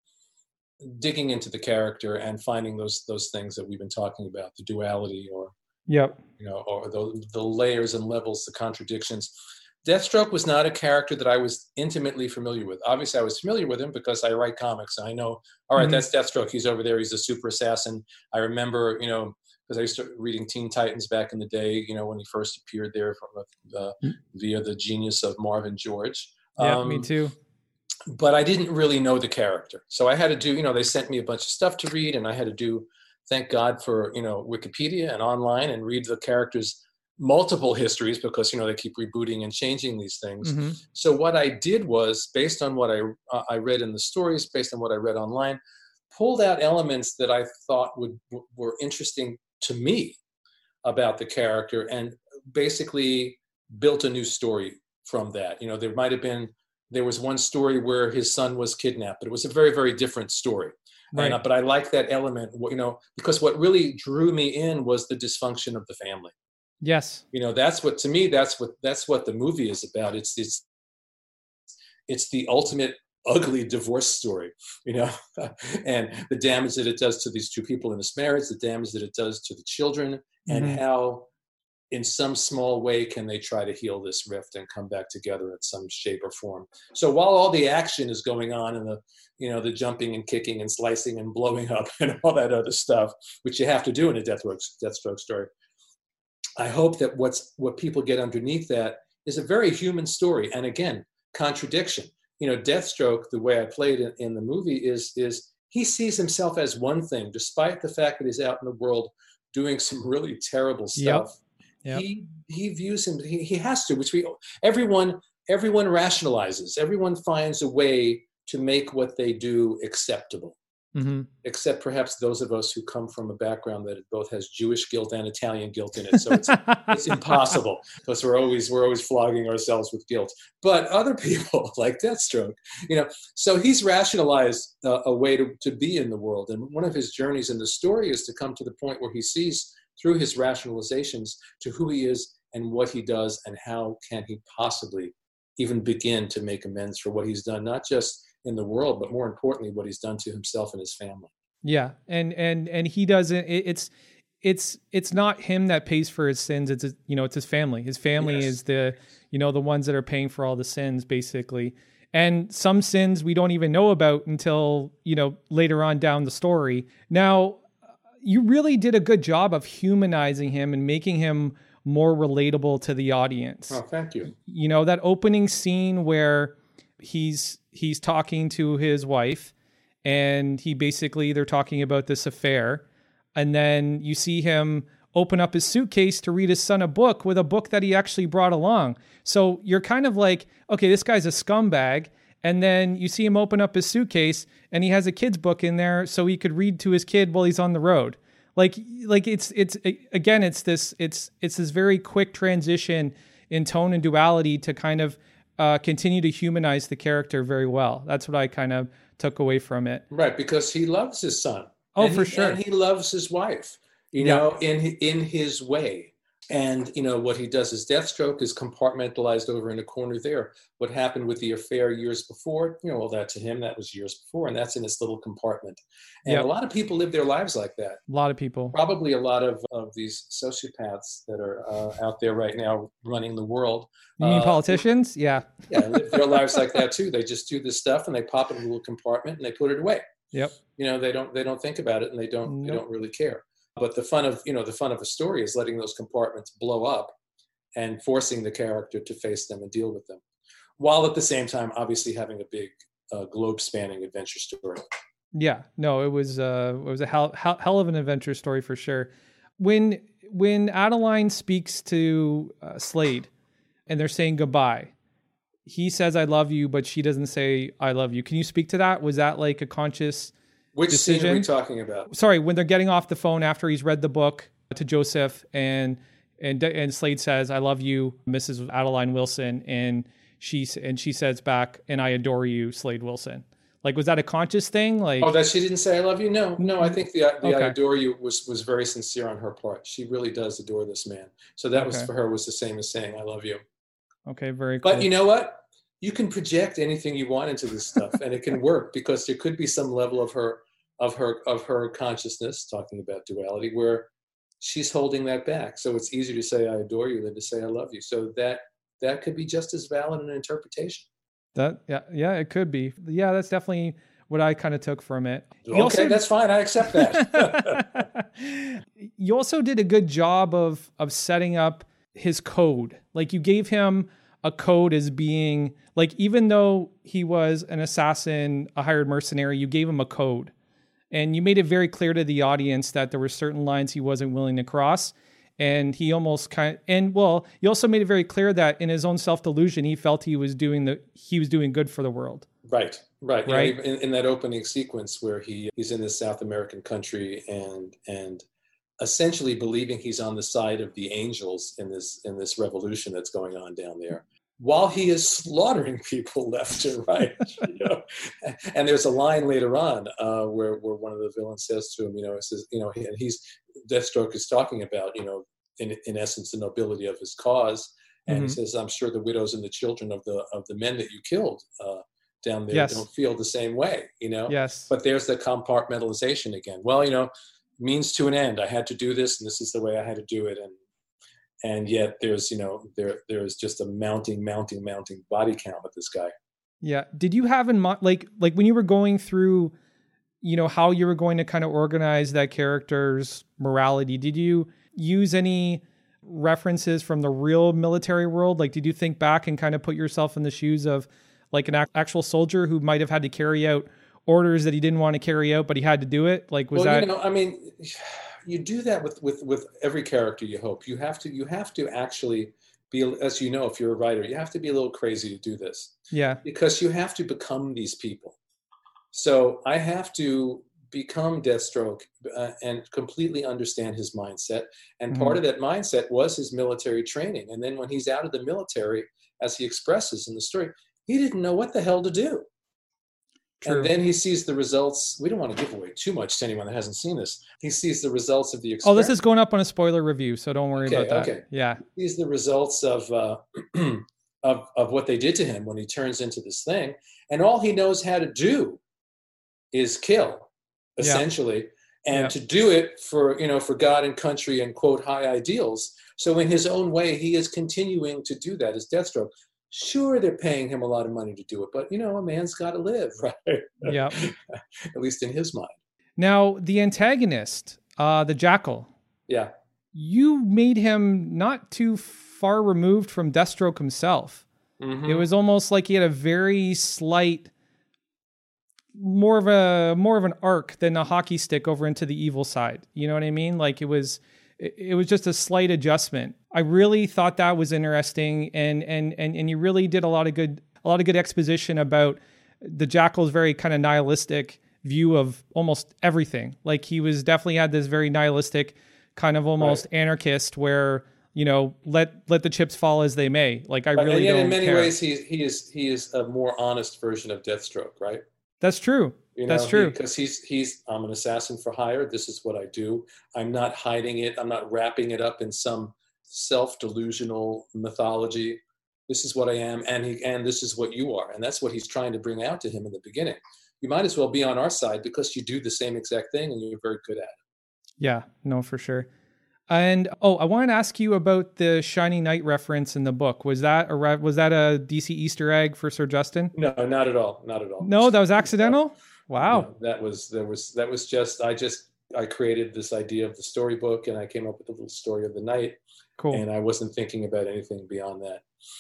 digging into the character and finding those those things that we've been talking about, the duality, or yep, you know, or the the layers and levels, the contradictions. Deathstroke was not a character that I was intimately familiar with. Obviously, I was familiar with him because I write comics, and I know, all right, mm-hmm. that's Deathstroke. He's over there. He's a super assassin. I remember, you know, because I used to reading Teen Titans back in the day, you know, when he first appeared there from uh, via the genius of Marvin George. Yeah, um, me too. But I didn't really know the character. So I had to do, you know, they sent me a bunch of stuff to read, and I had to do, thank God for, you know, Wikipedia and online, and read the characters' multiple histories, because, you know, they keep rebooting and changing these things. Mm-hmm. So what I did was, based on what I, uh, I read in the stories, based on what I read online, pulled out elements that I thought would were interesting to me about the character, and basically built a new story from that. You know, there might have been, there was one story where his son was kidnapped, but it was a very, very different story. Right. And, but I like that element, you know, because what really drew me in was the dysfunction of the family. Yes. You know, that's what, to me, that's what, that's what the movie is about. It's, it's, it's the ultimate ugly divorce story, you know, and the damage that it does to these two people in this marriage, the damage that it does to the children, and mm-hmm. how in some small way can they try to heal this rift and come back together in some shape or form. So while all the action is going on, and the, you know, the jumping and kicking and slicing and blowing up and all that other stuff, which you have to do in a Deathstroke, Deathstroke story, I hope that what's what people get underneath that is a very human story. And again, contradiction. You know, Deathstroke, the way I played it in the movie, is is he sees himself as one thing, despite the fact that he's out in the world doing some really terrible stuff. Yep. Yep. He he views him. He, he has to. Which we everyone everyone rationalizes. Everyone finds a way to make what they do acceptable. Mm-hmm. Except perhaps those of us who come from a background that both has Jewish guilt and Italian guilt in it. So it's, it's impossible, because we're always we're always flogging ourselves with guilt. But other people, like Deathstroke, you know, so he's rationalized uh, a way to, to be in the world. And one of his journeys in the story is to come to the point where he sees through his rationalizations to who he is and what he does, and how can he possibly even begin to make amends for what he's done, not just in the world, but more importantly, what he's done to himself and his family. Yeah. And, and, and he doesn't, it, it's, it's, it's not him that pays for his sins. It's, you know, it's his family. His family Yes. is the, you know, the ones that are paying for all the sins, basically. And some sins we don't even know about until, you know, later on down the story. Now, you really did a good job of humanizing him and making him more relatable to the audience. Oh, thank you. You know, that opening scene where he's, he's talking to his wife, and he basically, they're talking about this affair. And then you see him open up his suitcase to read his son a book, with a book that he actually brought along. So you're kind of like, okay, this guy's a scumbag. And then you see him open up his suitcase, and he has a kid's book in there so he could read to his kid while he's on the road. Like, like it's, it's, again, it's this, it's, it's this very quick transition in tone and duality to kind of uh, continue to humanize the character very well. That's what I kind of took away from it. Right. Because he loves his son. Oh, and for he, sure. And he loves his wife, you Yeah. know, in, in his way. And, you know, what he does is Deathstroke is compartmentalized over in a corner there. What happened with the affair years before, you know, well, that to him, that was years before, and that's in his little compartment. And Yep. a lot of people live their lives like that. A lot of people. Probably a lot of, of these sociopaths that are uh, out there right now running the world. You mean uh, politicians? Yeah. Yeah, live their lives like that too. They just do this stuff and they pop it in a little compartment and they put it away. Yep. You know, they don't they don't think about it and they don't Nope. they don't really care. But the fun of, you know, the fun of a story is letting those compartments blow up and forcing the character to face them and deal with them, while at the same time, obviously having a big uh, globe-spanning adventure story. Yeah, no, it was uh, it was a hell, hell hell of an adventure story for sure. When when Adeline speaks to uh, Slade, and they're saying goodbye, he says "I love you," but she doesn't say "I love you." Can you speak to that? Was that like a conscious Which decision? scene are we talking about? Sorry, when they're getting off the phone after he's read the book to Joseph, and and and Slade says "I love you, Missus Adeline Wilson," and she and she says back, "And I adore you, Slade Wilson." Like, was that a conscious thing? Like, Oh, that she didn't say "I love you"? No, no. I think the the Okay. "I adore you" was was very sincere on her part. She really does adore this man. So that was Okay. for her was the same as saying "I love you." okay, very cool. But you know what? You can project anything you want into this stuff, and it can work because there could be some level of her of her of her consciousness, talking about duality, where she's holding that back. So it's easier to say "I adore you" than to say "I love you." So that that could be just as valid an interpretation. That yeah yeah it could be. Yeah, that's definitely what I kind of took from it. You Okay, also- that's fine. I accept that. You also did a good job of of setting up his code. Like, you gave him a code as being like, even though he was an assassin, a hired mercenary, you gave him a code. And you made it very clear to the audience that there were certain lines he wasn't willing to cross. And he almost kind of, and well, you also made it very clear that in his own self-delusion, he felt he was doing the, he was doing good for the world. Right, right. You know, Right. even in, in that opening sequence where he he's in this South American country and and essentially believing he's on the side of the angels in this in this revolution that's going on down there, while he is slaughtering people left and right. You know? And there's a line later on uh, where where one of the villains says to him, you know, it says, you know, he, and he's Deathstroke is talking about, you know, in in essence, the nobility of his cause, and Mhm. he says, "I'm sure the widows and the children of the of the men that you killed uh, down there Yes. don't feel the same way," you know. Yes. But there's the compartmentalization again. Well, you know, means to an end. I had to do this, and this is the way I had to do it, and and yet there's, you know, there there's just a mounting, mounting, mounting body count with this guy. Yeah. Did you have in mind, like, like when you were going through, you know, how you were going to kind of organize that character's morality, did you use any references from the real military world? Like, did you think back and kind of put yourself in the shoes of like an ac- actual soldier who might have had to carry out orders that he didn't want to carry out, but he had to do it? Like, was well, that, you know, I mean, you do that with with with every character. You hope you have to you have to actually be, as you know, if you're a writer, you have to be a little crazy to do this. yeah. Because you have to become these people. So I have to become Deathstroke uh, and completely understand his mindset. And Mhm. part of that mindset was his military training. And then when he's out of the military, as he expresses in the story, he didn't know what the hell to do. True. And then he sees the results. We don't want to give away too much to anyone that hasn't seen this. He sees the results of the Oh, experiment. this is going up on a spoiler review, so don't worry Okay, about that. okay. Yeah. Sees the results of, uh, of of what they did to him when he turns into this thing, and all he knows how to do is kill, Yeah. essentially, and Yeah. to do it for, you know, for God and country and quote high ideals. So in his own way, he is continuing to do that as Deathstroke. Sure, they're paying him a lot of money to do it, but you know, a man's got to live, right? Yeah. At least in his mind. Now, the antagonist, uh, the Jackal, Yeah. you made him not too far removed from Deathstroke himself. Mhm. It was almost like he had a very slight, more of a more of an arc than a hockey stick over into the evil side. You know what I mean? Like, it was it, it was just a slight adjustment. I really thought that was interesting, and and and and you really did a lot of good a lot of good exposition about the Jackal's very kind of nihilistic view of almost everything. Like, he was definitely had this very nihilistic kind of almost anarchist where, you know, let let the chips fall as they may. Like, I But really and yet don't in many care. ways, he he is he is a more honest version of Deathstroke, right? That's true. You That's know, true. Because he's he's I'm an assassin for hire. This is what I do. I'm not hiding it. I'm not wrapping it up in some self-delusional mythology. This is what I am, and he, and this is what you are. And that's what he's trying to bring out to him in the beginning. You might as well be on our side because you do the same exact thing and you're very good at it. Yeah, no, for sure. And oh, I wanted to ask you about the Shining Knight reference in the book. Was that a re- was that a D C Easter egg for Sir Justin? No, not at all. Not at all. No, that was accidental? Wow. No, that was there was that was just I just I created this idea of the storybook and I came up with a little story of the night. Cool. And I wasn't thinking about anything beyond that.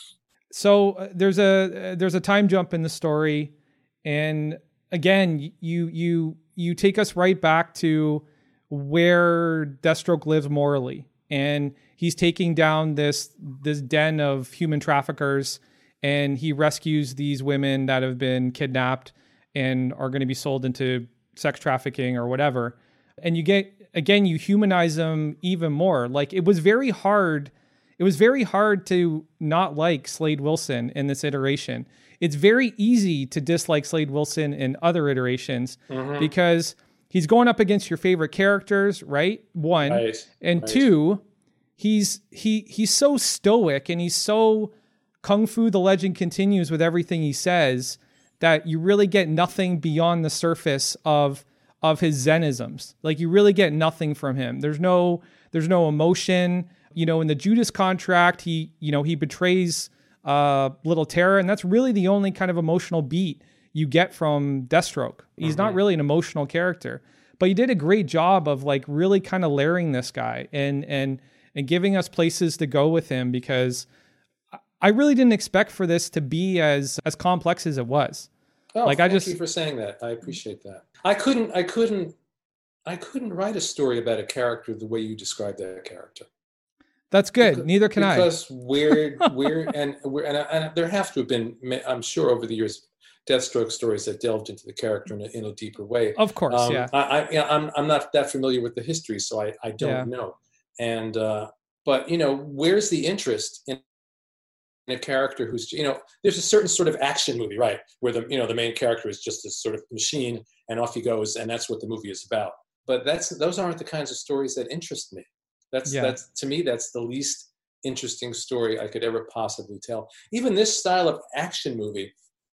So uh, there's a uh, there's a time jump in the story, and again, you you you take us right back to where Deathstroke lives morally, and he's taking down this this den of human traffickers, and he rescues these women that have been kidnapped and are going to be sold into sex trafficking or whatever. And you get, again, you humanize them even more. Like, it was very hard. It was very hard to not like Slade Wilson in this iteration. It's very easy to dislike Slade Wilson in other iterations mm-hmm. because he's going up against your favorite characters, right? One. Right. And right. two, he's he he's so stoic and he's so Kung Fu the Legend Continues with everything he says that you really get nothing beyond the surface of of his Zenisms. Like, you really get nothing from him. There's no there's no emotion. You know, in the Judas Contract, he, you know, he betrays uh, Little Terra, and that's really the only kind of emotional beat you get from Deathstroke. He's mm-hmm. not really an emotional character, but he did a great job of like really kind of layering this guy and and and giving us places to go with him, because I really didn't expect for this to be as as complex as it was. Oh, like thank I just, you for saying that. I appreciate that. I couldn't, I couldn't, I couldn't write a story about a character the way you described that character. That's good. Because, Neither can because I. Because we're, we're, and we're, and, and there have to have been, I'm sure over the years, Deathstroke stories that delved into the character in a, in a deeper way. Of course, um, yeah. I, I, you know, I'm, I'm not that familiar with the history, so I, I don't yeah. know. And, uh, but you know, where's the interest in a character who's, you know, there's a certain sort of action movie, right, where the, you know, the main character is just this sort of machine and off he goes, and that's what the movie is about. But that's, those aren't the kinds of stories that interest me. That's, yeah. that's, to me, that's the least interesting story I could ever possibly tell. Even this style of action movie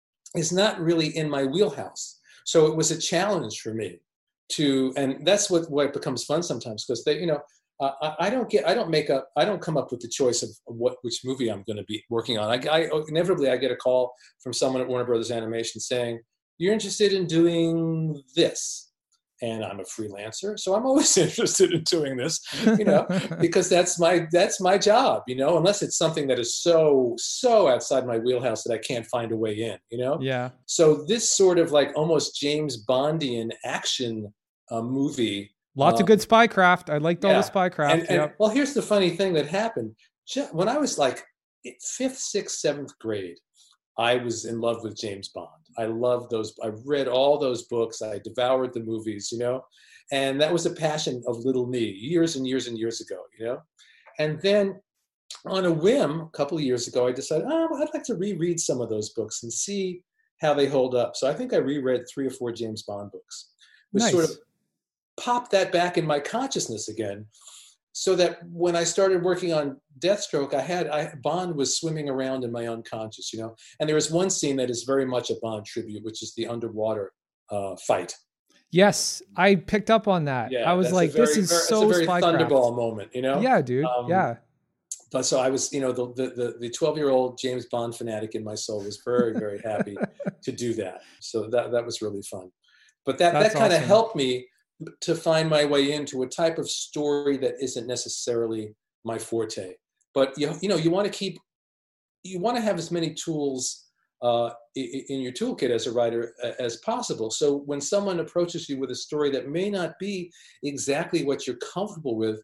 is not really in my wheelhouse. So it was a challenge for me to, and that's what, what it becomes fun sometimes, because they, you know, Uh, I, I don't get. I don't make up. I don't come up with the choice of what which movie I'm going to be working on. I, I inevitably I get a call from someone at Warner Brothers Animation saying, "You're interested in doing this," and I'm a freelancer, so I'm always interested in doing this. You know, because that's my that's my job. You know, unless it's something that is so so outside my wheelhouse that I can't find a way in. You know. Yeah. So this sort of like almost James Bondian action uh, movie. Lots uh, of good spycraft. I liked all yeah. the spycraft. And, and, yep. Well, here's the funny thing that happened. When I was like fifth, sixth, seventh grade, I was in love with James Bond. I loved those. I read all those books. I devoured the movies, you know, and that was a passion of little me years and years and years ago, you know. And then on a whim, a couple of years ago, I decided, oh, I'd like to reread some of those books and see how they hold up. So I think I reread three or four James Bond books. Which nice. sort of popped that back in my consciousness again, so that when I started working on Deathstroke, I had I, Bond was swimming around in my unconscious, you know. And there is one scene that is very much a Bond tribute, which is the underwater uh, fight. Yes, I picked up on that. Yeah, I was like, very, "This is very, so it's a very spycraft." Thunderball moment, you know. Yeah, dude. Um, yeah. But so I was, you know, the the the twelve-year-old James Bond fanatic in my soul was very very happy to do that. So that that was really fun. But that That's that kind of awesome. helped me to find my way into a type of story that isn't necessarily my forte. But you you know you want to keep you want to have as many tools uh, in your toolkit as a writer as possible. So when someone approaches you with a story that may not be exactly what you're comfortable with,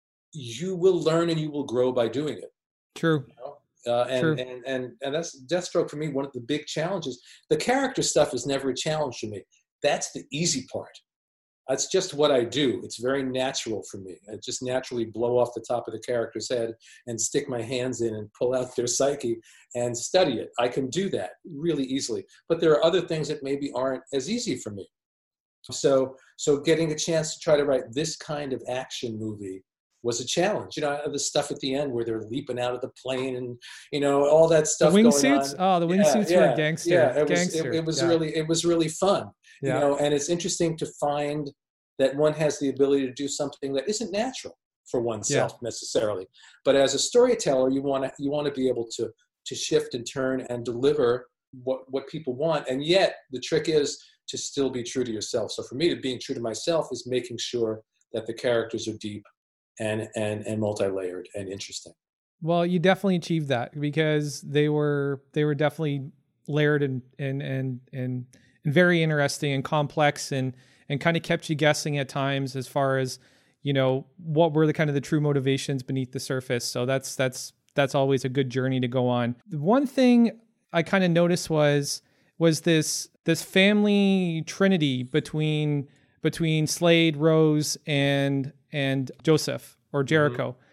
you will learn and you will grow by doing it. True. You know? Uh, and, True. and and and that's Deathstroke for me. One of the big challenges. The character stuff is never a challenge for me. That's the easy part. That's just what I do. It's very natural for me. I just naturally blow off the top of the character's head and stick my hands in and pull out their psyche and study it. I can do that really easily. But there are other things that maybe aren't as easy for me. So, so getting a chance to try to write this kind of action movie was a challenge. You know, the stuff at the end where they're leaping out of the plane and, you know, all that stuff The going wingsuits? on. Oh, the Yeah, wingsuits yeah, were gangster. Yeah, it was, gangster. it, it was yeah. really, it was really fun. Yeah. You know, and it's interesting to find that one has the ability to do something that isn't natural for oneself yeah. necessarily. But as a storyteller, you want to, you want to be able to, to shift and turn and deliver what, what people want. And yet the trick is to still be true to yourself. So for me, to being true to myself is making sure that the characters are deep and, and, and multi-layered and interesting. Well, you definitely achieved that because they were, they were definitely layered and, and, and, and, and very interesting and complex and, and kind of kept you guessing at times as far as, you know, what were the kind of the true motivations beneath the surface. So that's, that's, that's always a good journey to go on. The one thing I kind of noticed was, was this, this family trinity between, between Slade, Rose, and, and Joseph or Jericho. Mm-hmm.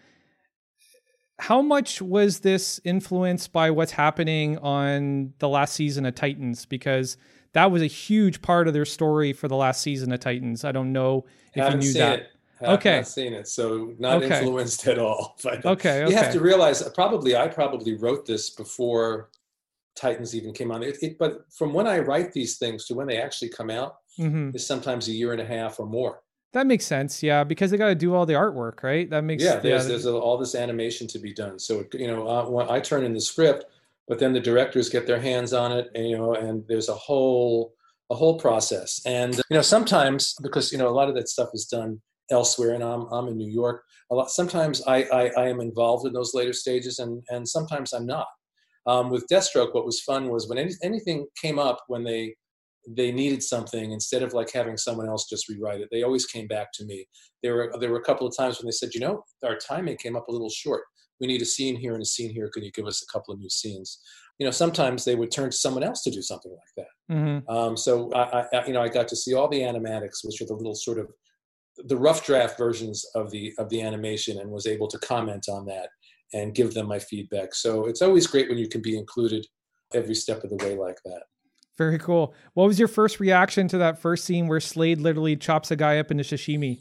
How much was this influenced by what's happening on the last season of Titans? Because that was a huge part of their story for the last season of Titans. I don't know if Haven't you knew seen that. It. Have okay. not seen it, so not okay. influenced at all. But okay, okay. You have to realize, probably I probably wrote this before Titans even came on. It, it, but from when I write these things to when they actually come out mm-hmm. is sometimes a year and a half or more. That makes sense, yeah, because they got to do all the artwork, right? That makes yeah. There's yeah. there's a, all this animation to be done. So you know, uh, when I turn in the script, but then the directors get their hands on it, and you know, and there's a whole a whole process. And you know, sometimes because you know a lot of that stuff is done elsewhere, and I'm I'm in New York. A lot. Sometimes I I, I am involved in those later stages, and and sometimes I'm not. Um, with Deathstroke, what was fun was when any, anything came up when they they needed something, instead of like having someone else just rewrite it, they always came back to me. There were there were a couple of times when they said, you know, our timing came up a little short. We need a scene here and a scene here. Can you give us a couple of new scenes? You know, sometimes they would turn to someone else to do something like that. Mm-hmm. Um, so I, I, you know, I got to see all the animatics, which are the little sort of the rough draft versions of the of the animation, and was able to comment on that and give them my feedback. So it's always great when you can be included every step of the way like that. Very cool. What was your first reaction to that first scene where Slade literally chops a guy up into sashimi?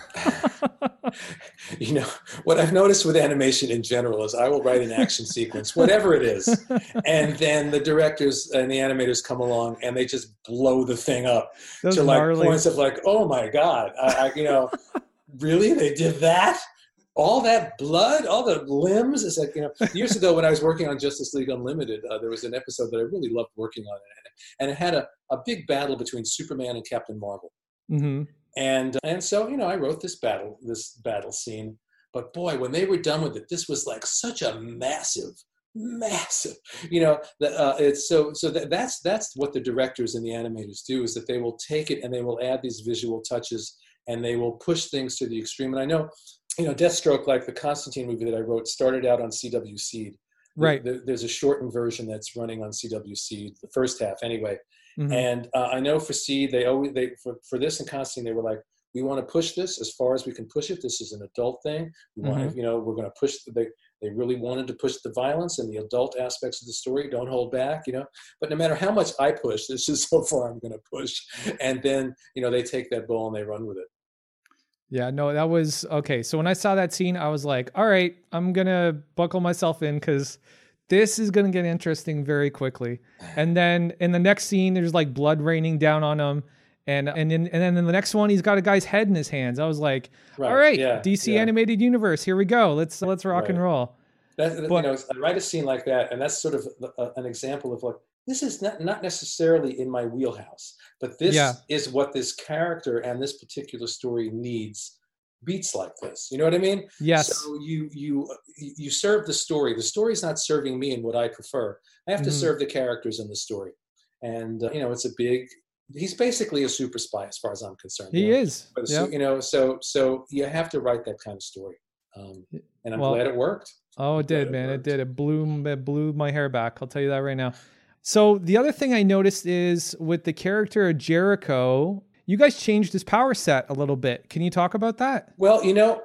You know, what I've noticed with animation in general is I will write an action sequence, whatever it is, and then the directors and the animators come along and they just blow the thing up Those to like gnarly. points of like, oh my God, I, I, you know, really? They did that? All that blood, all the limbs. It's like, you know, years ago when I was working on Justice League Unlimited, uh, there was an episode that I really loved working on it. And it had a, a big battle between Superman and Captain Marvel. Mm-hmm. And and so, you know, I wrote this battle, this battle scene. But boy, when they were done with it, this was like such a massive, massive, you know, the, uh, it's so, so that, that's, that's what the directors and the animators do, is that they will take it and they will add these visual touches and they will push things to the extreme. And I know, you know, Deathstroke, like the Constantine movie that I wrote, started out on C W Seed. Right. There, there's a shortened version that's running on C W Seed, the first half anyway. Mm-hmm. And uh, I know for Seed, they always, they for, for this and Constantine, they were like, we want to push this as far as we can push it. This is an adult thing. We want Mm-hmm. to, you know, we're going to push, they, they really wanted to push the violence and the adult aspects of the story. Don't hold back, you know, but no matter how much I push, this is so far I'm going to push. And then, you know, they take that ball and they run with it. Yeah, no, that was okay. So when I saw that scene, I was like, all right, I'm going to buckle myself in because this is going to get interesting very quickly. And then in the next scene, there's like blood raining down on him. And and in, and then in the next one, he's got a guy's head in his hands. I was like, Right, all right, yeah, D C yeah. Animated Universe, here we go. Let's let's rock and Right. roll. That, But- you know, I write a scene like that, and that's sort of a, an example of like, this is not, not necessarily in my wheelhouse, but this Yeah. is what this character and this particular story needs. Beats like this, you know what I mean? Yes. So you you you serve the story. The story's not serving me in what I prefer. I have to Mhm. serve the characters in the story, and uh, you know, it's a big. He's basically a super spy as far as I'm concerned. He you know? is. But Yep. so, you know, so so you have to write that kind of story, um, and I'm Well- glad it worked. Oh, it did, it man. It worked. did. It blew it blew my hair back. I'll tell you that right now. So the other thing I noticed is with the character of Jericho, you guys changed his power set a little bit. Can you talk about that? Well, you know,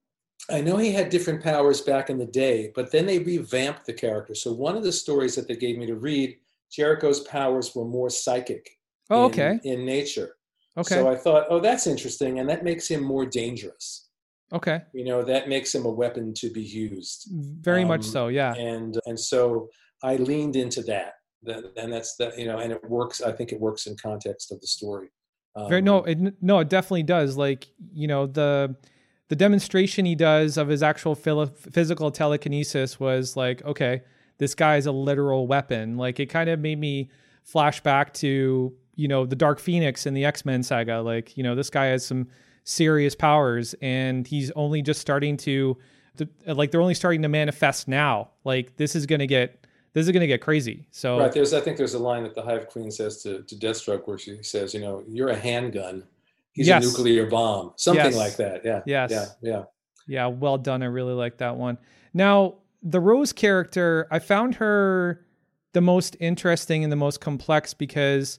I know he had different powers back in the day, but then they revamped the character. So one of the stories that they gave me to read, Jericho's powers were more psychic. Oh, in, okay. in nature. Okay. So I thought, oh, that's interesting, and that makes him more dangerous. Okay. You know, that makes him a weapon to be used. Very um, much so. Yeah. And and so I leaned into that. That, and that's that, you know, and it works. I think it works in context of the story. Um, Very, no, it, no, it definitely does. Like, you know, the, the demonstration he does of his actual physical telekinesis was like, okay, this guy is a literal weapon. Like, it kind of made me flash back to, you know, the Dark Phoenix in the X-Men saga. Like, you know, this guy has some serious powers and he's only just starting to, to like, they're only starting to manifest now. Like, this is going to get, This is going to get crazy. So right, there's I think there's a line that the Hive Queen says to, to Deathstroke where she says, you know, you're a handgun. He's yes. a nuclear bomb. Something yes. like that. Yeah. Yes. Yeah. Yeah. Yeah. Well done. I really like that one. Now, the Rose character, I found her the most interesting and the most complex because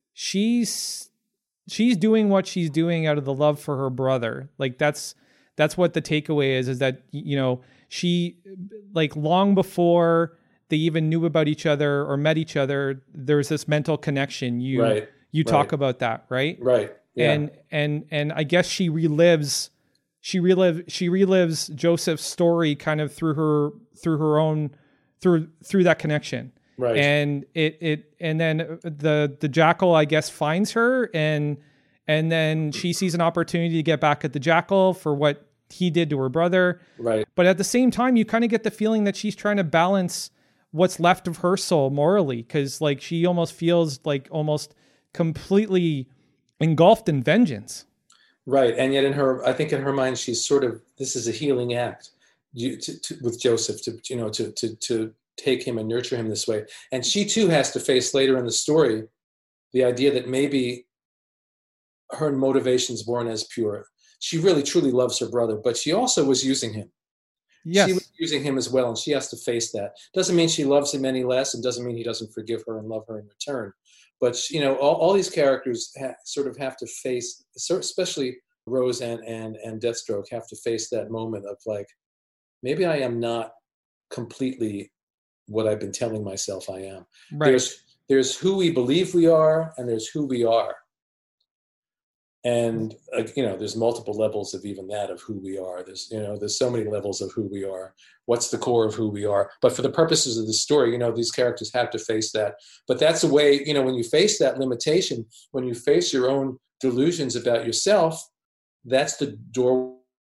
she's she's doing what she's doing out of the love for her brother. Like that's that's what the takeaway is, is that, you know, she like long before they even knew about each other or met each other, there's this mental connection. You right. you right. talk about that, right? Right. Yeah. And and and I guess she relives she relive she relives Joseph's story kind of through her through her own through through that connection. Right. And it it and then the the Jackal, I guess, finds her and and then she sees an opportunity to get back at the Jackal for what he did to her brother. Right. But at the same time, you kind of get the feeling that she's trying to balance what's left of her soul morally, because like she almost feels like almost completely engulfed in vengeance. Right, and yet in her, I think in her mind, she's sort of, this is a healing act you, to, to, with Joseph to you know to to to take him and nurture him this way, and she too has to face later in the story the idea that maybe her motivations weren't as pure. She really truly loves her brother, but she also was using him. Yes. She was using him as well, and she has to face that. Doesn't mean she loves him any less, and doesn't mean he doesn't forgive her and love her in return. But, you know, all, all these characters ha- sort of have to face, especially Rose and, and, and Deathstroke, have to face that moment of like, maybe I am not completely what I've been telling myself I am. Right. There's, there's who we believe we are, and there's who we are. And, uh, you know, there's multiple levels of even that of who we are. There's, you know, there's so many levels of who we are. What's the core of who we are? But for the purposes of the story, you know, these characters have to face that. But that's the way, you know, when you face that limitation, when you face your own delusions about yourself, that's the doorway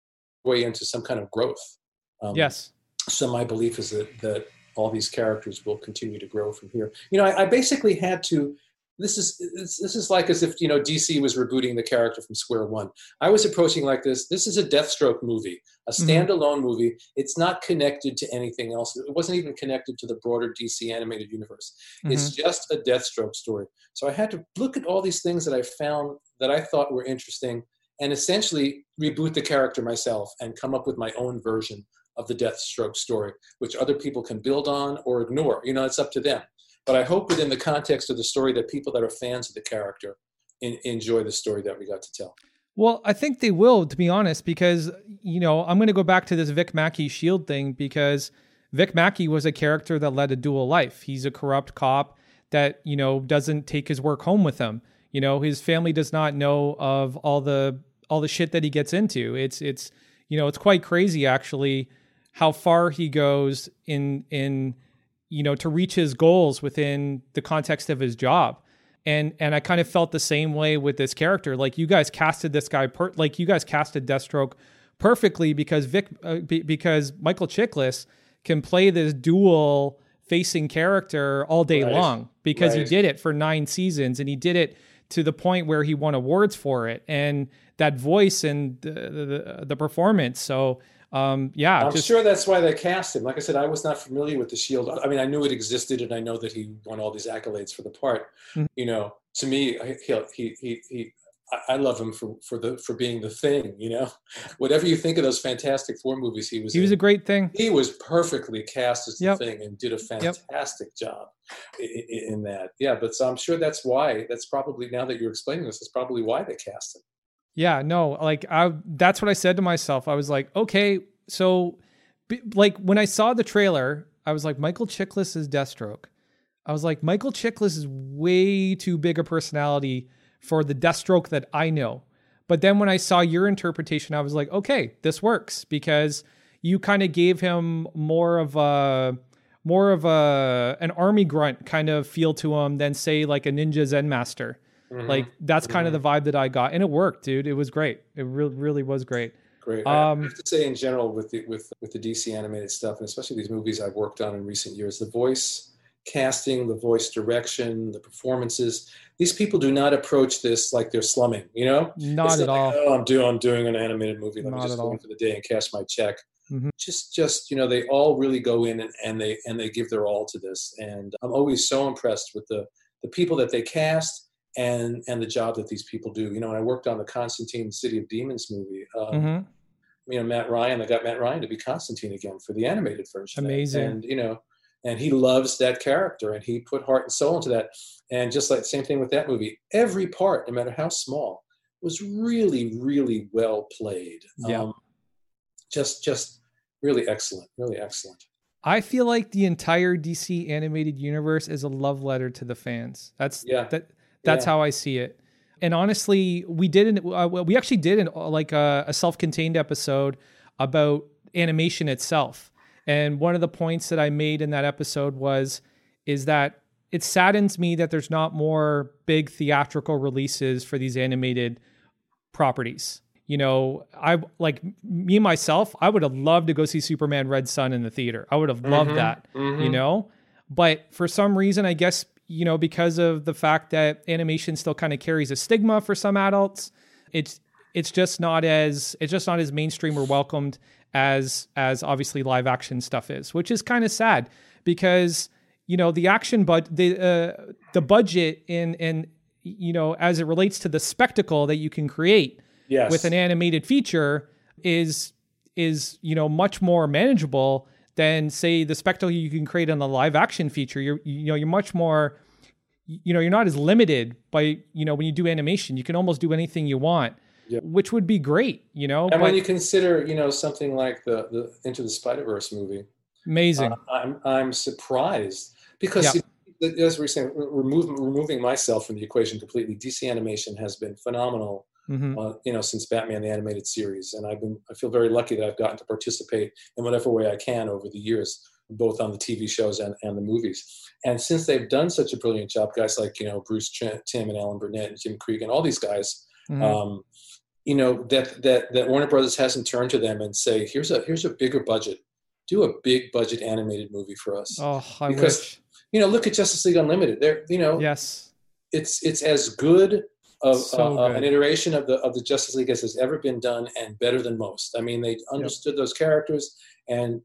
into some kind of growth. Um, yes. So my belief is that, that all these characters will continue to grow from here. You know, I, I basically had to, This is this is like as if, you know, D C was rebooting the character from square one. I was approaching like this. This is a Deathstroke movie, a standalone mm-hmm. movie. It's not connected to anything else. It wasn't even connected to the broader D C animated universe. Mm-hmm. It's just a Deathstroke story. So I had to look at all these things that I found that I thought were interesting and essentially reboot the character myself and come up with my own version of the Deathstroke story, which other people can build on or ignore. You know, it's up to them. But I hope within the context of the story that people that are fans of the character in, enjoy the story that we got to tell. Well, I think they will, to be honest, because, you know, I'm going to go back to this Vic Mackey Shield thing, because Vic Mackey was a character that led a dual life. He's a corrupt cop that, you know, doesn't take his work home with him. You know, his family does not know of all the all the shit that he gets into. It's it's you know, it's quite crazy actually how far he goes in in you know, to reach his goals within the context of his job. And and I kind of felt the same way with this character. Like, you guys casted this guy, per- like you guys casted Deathstroke perfectly because Vic, uh, b- because Michael Chiklis can play this dual facing character all day right. long, because right. he did it for nine seasons and he did it to the point where he won awards for it. And that voice and the the, the performance. So Um, yeah, I'm just, sure that's why they cast him. Like I said, I was not familiar with the Shield. I mean, I knew it existed, and I know that he won all these accolades for the part. Mm-hmm. You know, to me, he he he, he I love him for for the for being the Thing. You know, whatever you think of those Fantastic Four movies, he was he was in, a great Thing. He was perfectly cast as the yep. Thing and did a fantastic yep. job in, in that. Yeah, but so I'm sure that's why. That's probably, now that you're explaining this, that's probably why they cast him. Yeah, no, like I, that's what I said to myself. I was like, okay, so b- like when I saw the trailer, I was like, Michael Chiklis is Deathstroke. I was like, Michael Chiklis is way too big a personality for the Deathstroke that I know. But then when I saw your interpretation, I was like, okay, this works, because you kind of gave him more of a more of a an army grunt kind of feel to him than, say, like a ninja Zen master. Mm-hmm. Like that's kind mm-hmm. of the vibe that I got, and it worked, dude. It was great. It really, really was great. Great. Um, I have to say, in general, with the with with the D C animated stuff, and especially these movies I've worked on in recent years, the voice casting, the voice direction, the performances. These people do not approach this like they're slumming. You know, not it's at not all. Like, oh, I'm doing I'm doing an animated movie. Let not me just go in for the day and cash my check. Mm-hmm. Just just you know, they all really go in and, and they and they give their all to this. And I'm always so impressed with the the people that they cast. And and the job that these people do. You know, when I worked on the Constantine City of Demons movie, um, mm-hmm. you know, Matt Ryan, I got Matt Ryan to be Constantine again for the animated version. Amazing. And, you know, and he loves that character, and he put heart and soul into that. And just like the same thing with that movie, every part, no matter how small, was really, really well played. Yeah. Um, just, just really excellent, really excellent. I feel like the entire D C animated universe is a love letter to the fans. That's yeah. that. That's yeah. how I see it. And honestly, we did an, uh, we actually did an, like a, a self-contained episode about animation itself. And one of the points that I made in that episode was, is that it saddens me that there's not more big theatrical releases for these animated properties. You know, I like me myself, I would have loved to go see Superman Red Sun in the theater. I would have loved mm-hmm. that, mm-hmm. you know, but for some reason, I guess, you know, because of the fact that animation still kind of carries a stigma for some adults, it's it's just not as it's just not as mainstream or welcomed as as obviously live action stuff is, which is kind of sad, because you know the action but the uh, the budget in in you know as it relates to the spectacle that you can create yes. with an animated feature is is you know much more manageable than, say, the spectacle you can create on the live action feature. You're, you know, you're much more, you know, you're not as limited by, you know, when you do animation, you can almost do anything you want, yep. which would be great, you know. And but, when you consider, you know, something like the, the Into the Spider-Verse movie, amazing. Uh, I'm I'm surprised because, yep. you know, as we're saying, remove, removing myself from the equation completely, D C animation has been phenomenal. Mm-hmm. Uh, you know, since Batman the Animated Series, and I've been I feel very lucky that I've gotten to participate in whatever way I can over the years, both on the T V shows and, and the movies. And since they've done such a brilliant job, guys like you know Bruce Tim and Alan Burnett and Jim Krieg and all these guys, mm-hmm. um, you know that that that Warner Brothers hasn't turned to them and say, here's a here's a bigger budget, do a big budget animated movie for us. Oh, I because wish. you know look at Justice League Unlimited. There, you know, yes, it's it's as good. Of so uh, an iteration of the of the Justice League as has ever been done, and better than most. I mean, they understood yep. those characters, and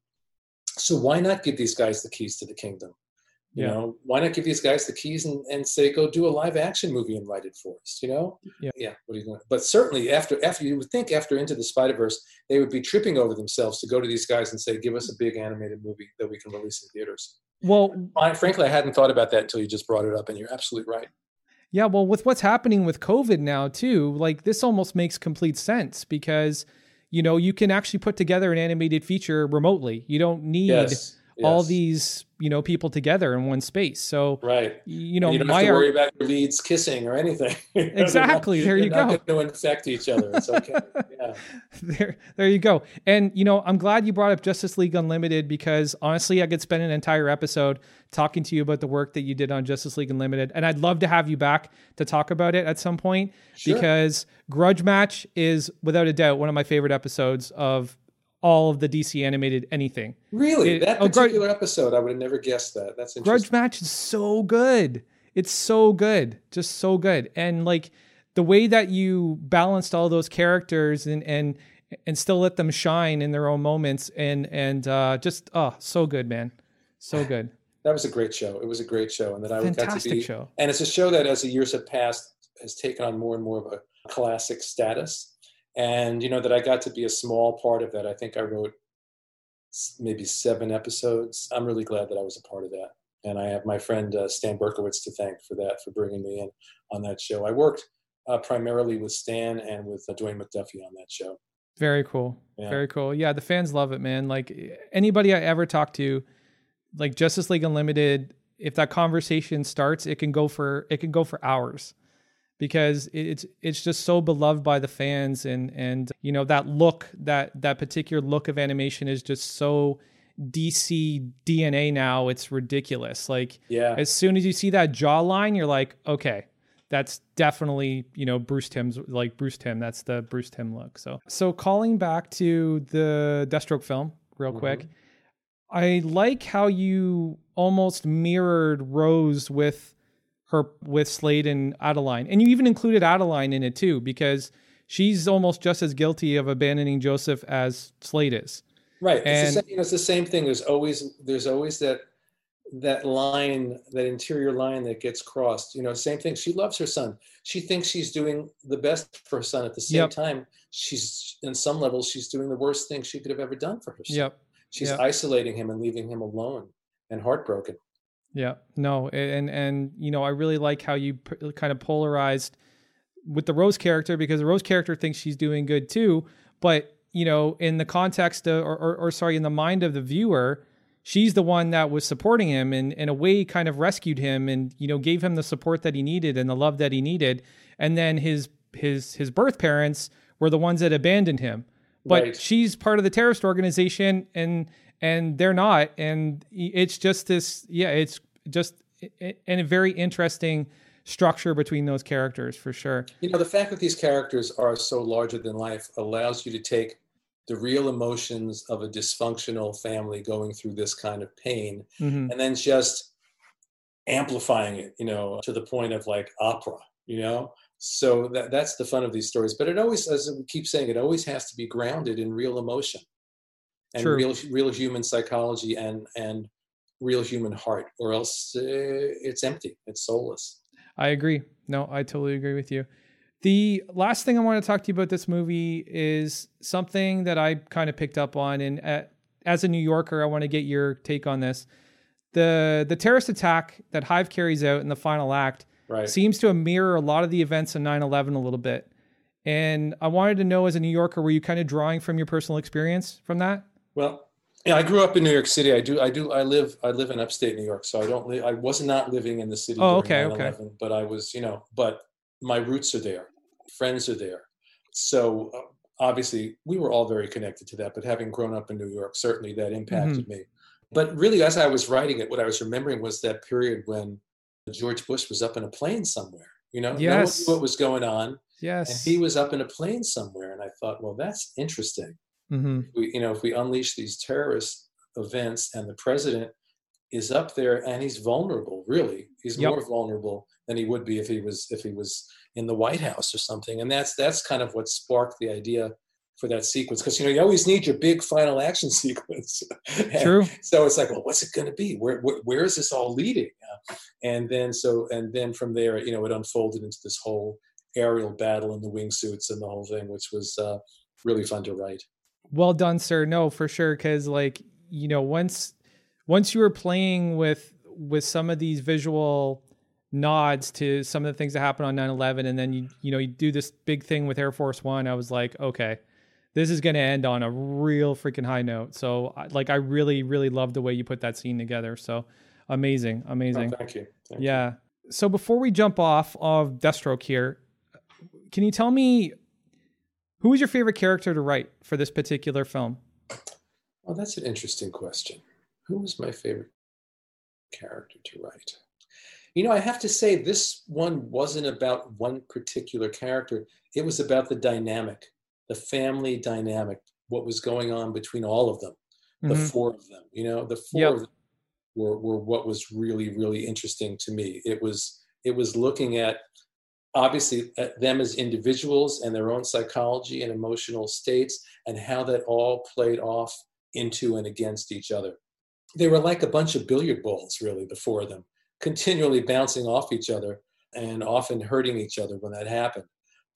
so why not give these guys the keys to the kingdom? You yeah. know, why not give these guys the keys and, and say, go do a live action movie and write it for us? You know, yeah. yeah. What are you going? But certainly after after you would think after Into the Spider-Verse, they would be tripping over themselves to go to these guys and say, give us a big animated movie that we can release in theaters. Well, I, frankly, I hadn't thought about that until you just brought it up, and you're absolutely right. Yeah, well, with what's happening with COVID now too, like this almost makes complete sense, because, you know, you can actually put together an animated feature remotely. You don't need yes, all yes. these, you know, people together in one space. So, right. you know, and you don't my have to worry art- about your leads kissing or anything. Exactly. not, there you not go. Not going to infect each other. It's okay. Yeah. there, there you go. And, you know, I'm glad you brought up Justice League Unlimited, because honestly, I could spend an entire episode talking to you about the work that you did on Justice League Unlimited. And I'd love to have you back to talk about it at some point, sure. because Grudge Match is without a doubt one of my favorite episodes of all of the D C animated anything. Really? It, that oh, particular Grudge, episode, I would have never guessed that. That's interesting. Grudge Match is so good. It's so good. Just so good. And like the way that you balanced all those characters and and and still let them shine in their own moments, and and uh, just oh, so good, man. So good. That was a great show. It was a great show. And that I Fantastic got to be show. And it's a show that as the years have passed has taken on more and more of a classic status. And, you know, that I got to be a small part of that. I think I wrote maybe seven episodes. I'm really glad that I was a part of that. And I have my friend uh, Stan Berkowitz to thank for that, for bringing me in on that show. I worked uh, primarily with Stan and with uh, Dwayne McDuffie on that show. Very cool. Yeah. Very cool. Yeah, the fans love it, man. Like anybody I ever talk to, like Justice League Unlimited, if that conversation starts, it can go for it can go for hours. because it's it's just so beloved by the fans, and and you know that look, that that particular look of animation is just so D C D N A now. It's ridiculous. Like, yeah. as soon as you see that jawline, you're like, okay, that's definitely, you know, Bruce Timm's, like Bruce Timm. That's the Bruce Timm look. So, so calling back to the Deathstroke film real mm-hmm. quick, I like how you almost mirrored Rose with her, with Slade and Adeline. And you even included Adeline in it too, because she's almost just as guilty of abandoning Joseph as Slade is. Right. And it's the same, you know, it's the same thing. There's always, there's always that, that line, that interior line that gets crossed. You know, same thing. She loves her son. She thinks she's doing the best for her son. At the same yep. time, she's, in some levels, she's doing the worst thing she could have ever done for her son. Yep. She's yep. isolating him and leaving him alone and heartbroken. Yeah, no. And, and, you know, I really like how you p- kind of polarized with the Rose character, because the Rose character thinks she's doing good too. But, you know, in the context of, or, or, or sorry, in the mind of the viewer, she's the one that was supporting him and in a way kind of rescued him and, you know, gave him the support that he needed and the love that he needed. And then his, his, his birth parents were the ones that abandoned him. But right. she's part of the terrorist organization and, and they're not. And it's just this, yeah, it's just in a very interesting structure between those characters for sure. You know, the fact that these characters are so larger than life allows you to take the real emotions of a dysfunctional family going through this kind of pain mm-hmm. and then just amplifying it, you know, to the point of like opera, you know? So that that's the fun of these stories. But it always, as we keep saying, it always has to be grounded in real emotion and True. real real human psychology and and real human heart, or else uh, it's empty, it's soulless. I agree. No, I totally agree with you. The last thing I want to talk to you about this movie is something that I kind of picked up on. And uh, as a New Yorker, I want to get your take on this. The the terrorist attack that Hive carries out in the final act right. seems to mirror a lot of the events of nine eleven a little bit. And I wanted to know, as a New Yorker, were you kind of drawing from your personal experience from that? Well, yeah, I grew up in New York City. I do, I do, I live, I live in upstate New York. So I don't, li- I was not living in the city oh, during okay, nine eleven, okay. but I was, you know, but my roots are there. Friends are there. So uh, obviously we were all very connected to that, but having grown up in New York, certainly that impacted mm-hmm. me. But really, as I was writing it, what I was remembering was that period when George Bush was up in a plane somewhere, you know, yes. no one knew what was going on. Yes. And he was up in a plane somewhere. And I thought, well, that's interesting. Mm-hmm. We, you know, if we unleash these terrorist events and the president is up there and he's vulnerable, really, he's yep. more vulnerable than he would be if he was, if he was in the White House or something. And that's, that's kind of what sparked the idea for that sequence. Cause you know, you always need your big final action sequence. True. So it's like, well, what's it going to be? Where, where, where is this all leading? Uh, and then, so, and then from there, you know, it unfolded into this whole aerial battle in the wingsuits and the whole thing, which was uh, really fun to write. Well done, sir. No, for sure. Cause like, you know, once, once you were playing with, with some of these visual nods to some of the things that happened on nine eleven, and then you, you know, you do this big thing with Air Force One, I was like, okay, this is going to end on a real freaking high note. So like, I really, really love the way you put that scene together. So amazing, amazing. Oh, thank you. Thank yeah. You. So before we jump off of Deathstroke here, can you tell me who was your favorite character to write for this particular film? Well, that's an interesting question. Who was my favorite character to write? You know, I have to say this one wasn't about one particular character. It was about the dynamic, the family dynamic, what was going on between all of them, mm-hmm. the four of them. You know, the four yep. of them were, were what was really, really interesting to me. It was it was looking at, obviously, at them as individuals and their own psychology and emotional states and how that all played off into and against each other. They were like a bunch of billiard balls, really, the four of them, continually bouncing off each other and often hurting each other when that happened.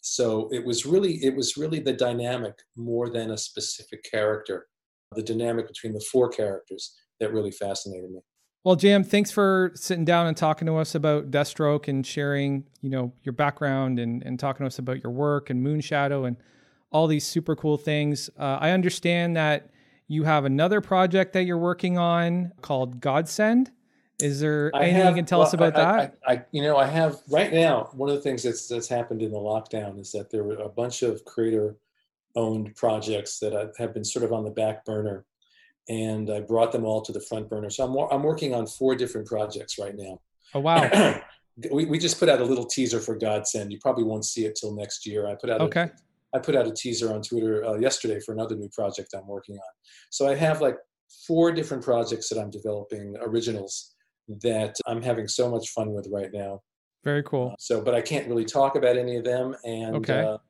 So it was really, it was really the dynamic more than a specific character, the dynamic between the four characters that really fascinated me. Well, Jam, thanks for sitting down and talking to us about Deathstroke and sharing, you know, your background and, and talking to us about your work and Moonshadow and all these super cool things. Uh, I understand that you have another project that you're working on called Godsend. Is there I anything have, you can tell well, us about I, that? I, I, you know, I have right now. One of the things that's that's happened in the lockdown is that there were a bunch of creator-owned projects that I, have been sort of on the back burner, and I brought them all to the front burner. So I'm I'm working on four different projects right now. Oh, wow. we we just put out a little teaser for Godsend. You probably won't see it till next year. I put out Okay. a I put out a teaser on Twitter uh, yesterday for another new project I'm working on. So I have like four different projects that I'm developing, originals, that I'm having so much fun with right now. Very cool. Uh, so, but I can't really talk about any of them. And Okay. uh,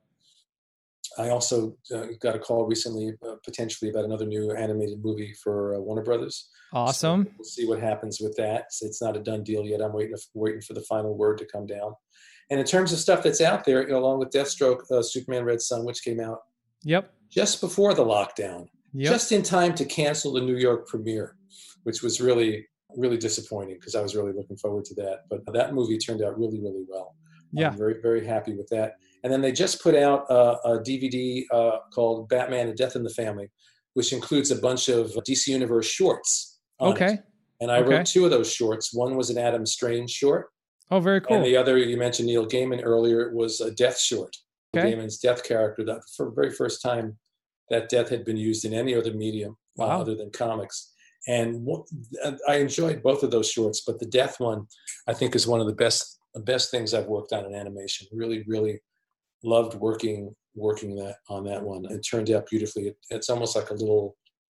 I also uh, got a call recently, uh, potentially about another new animated movie for uh, Warner Brothers. Awesome. So we'll see what happens with that. It's not a done deal yet. I'm waiting, waiting for the final word to come down. And in terms of stuff that's out there, you know, along with Deathstroke, uh, Superman Red Sun, which came out Yep. just before the lockdown, Yep. just in time to cancel the New York premiere, which was really, really disappointing because I was really looking forward to that. But that movie turned out really, really well. Yeah. I'm very, very happy with that. And then they just put out uh, a D V D uh, called Batman: A Death in the Family, which includes a bunch of D C Universe shorts on Okay. it. And I Okay. wrote two of those shorts. One was an Adam Strange short. Oh, very cool. And the other, you mentioned Neil Gaiman earlier, it was a Death short. Okay. Gaiman's Death character, that for the very first time that Death had been used in any other medium uh, Wow. other than comics. And what, I enjoyed both of those shorts, but the Death one, I think, is one of the best the best things I've worked on in animation. Really, really loved working working that on that one. It turned out beautifully. It, it's almost like a little,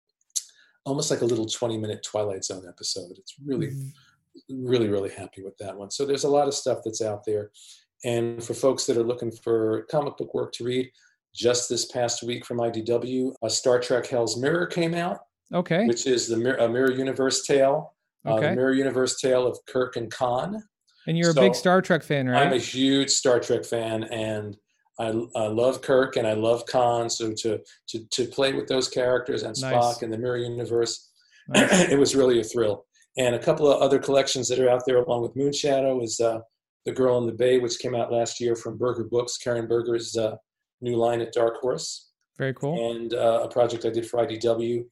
almost like a little twenty minute Twilight Zone episode. It's really, mm-hmm. really, really happy with that one. So there's a lot of stuff that's out there. And for folks that are looking for comic book work to read, just this past week from I D W, a Star Trek Hell's Mirror came out. Okay. Which is the Mir- a Mirror Universe tale, uh, okay. the Mirror Universe tale of Kirk and Khan. And you're so a big Star Trek fan, right? I'm a huge Star Trek fan, and I, I love Kirk and I love Khan. So to to to play with those characters and Spock Nice. in the Mirror Universe, Nice. it was really a thrill. And a couple of other collections that are out there, along with Moonshadow, is uh, The Girl in the Bay, which came out last year from Berger Books, Karen Berger's uh, new line at Dark Horse. Very cool. And uh, a project I did for I D W,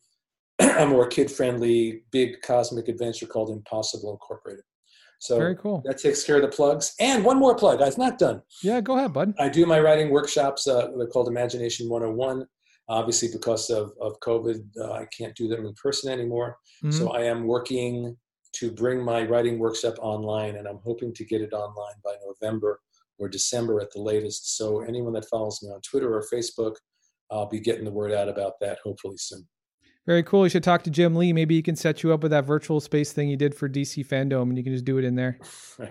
a more kid-friendly, big cosmic adventure called Impossible Incorporated. So very cool. That takes care of the plugs. And one more plug. I was not done. Yeah, go ahead, bud. I do my writing workshops. Uh, they're called Imagination one oh one. Obviously, because of, of COVID, uh, I can't do them in person anymore. Mm-hmm. So I am working to bring my writing workshop online, and I'm hoping to get it online by November or December at the latest. So anyone that follows me on Twitter or Facebook, I'll be getting the word out about that hopefully soon. Very cool. You should talk to Jim Lee. Maybe he can set you up with that virtual space thing you did for D C Fandom, and you can just do it in there.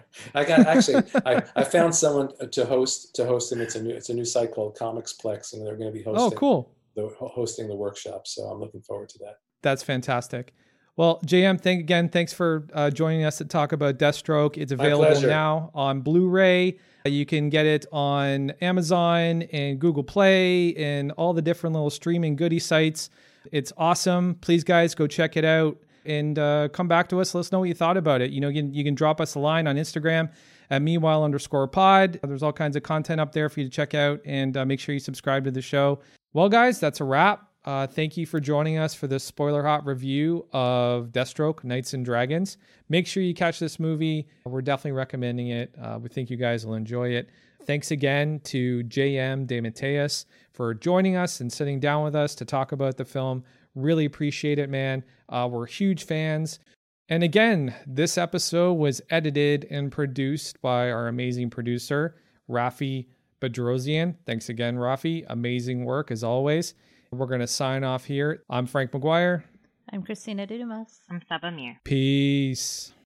I got actually, I, I found someone to host to host them. It's a new it's a new site called Comixplex, and they're going to be hosting. Oh, cool. The, hosting the workshop. So I'm looking forward to that. That's fantastic. Well, J M, thank again. Thanks for uh, joining us to talk about Deathstroke. It's available now on Blu-ray. You can get it on Amazon and Google Play and all the different little streaming goodie sites. It's awesome. Please, guys, go check it out and uh, come back to us. Let us know what you thought about it. You know, you can, you can drop us a line on Instagram at meanwhile underscore pod. There's all kinds of content up there for you to check out, and uh, make sure you subscribe to the show. Well, guys, that's a wrap. Uh, thank you for joining us for this spoiler hot review of Deathstroke, Knights and Dragons. Make sure you catch this movie. We're definitely recommending it. Uh, we think you guys will enjoy it. Thanks again to J M DeMatteis for joining us and sitting down with us to talk about the film. Really appreciate it, man. Uh, we're huge fans. And again, this episode was edited and produced by our amazing producer, Rafi Bedrosian. Thanks again, Rafi. Amazing work as always. We're going to sign off here. I'm Frank McGuire. I'm Christina Dudamas. I'm Saba Mir. Peace.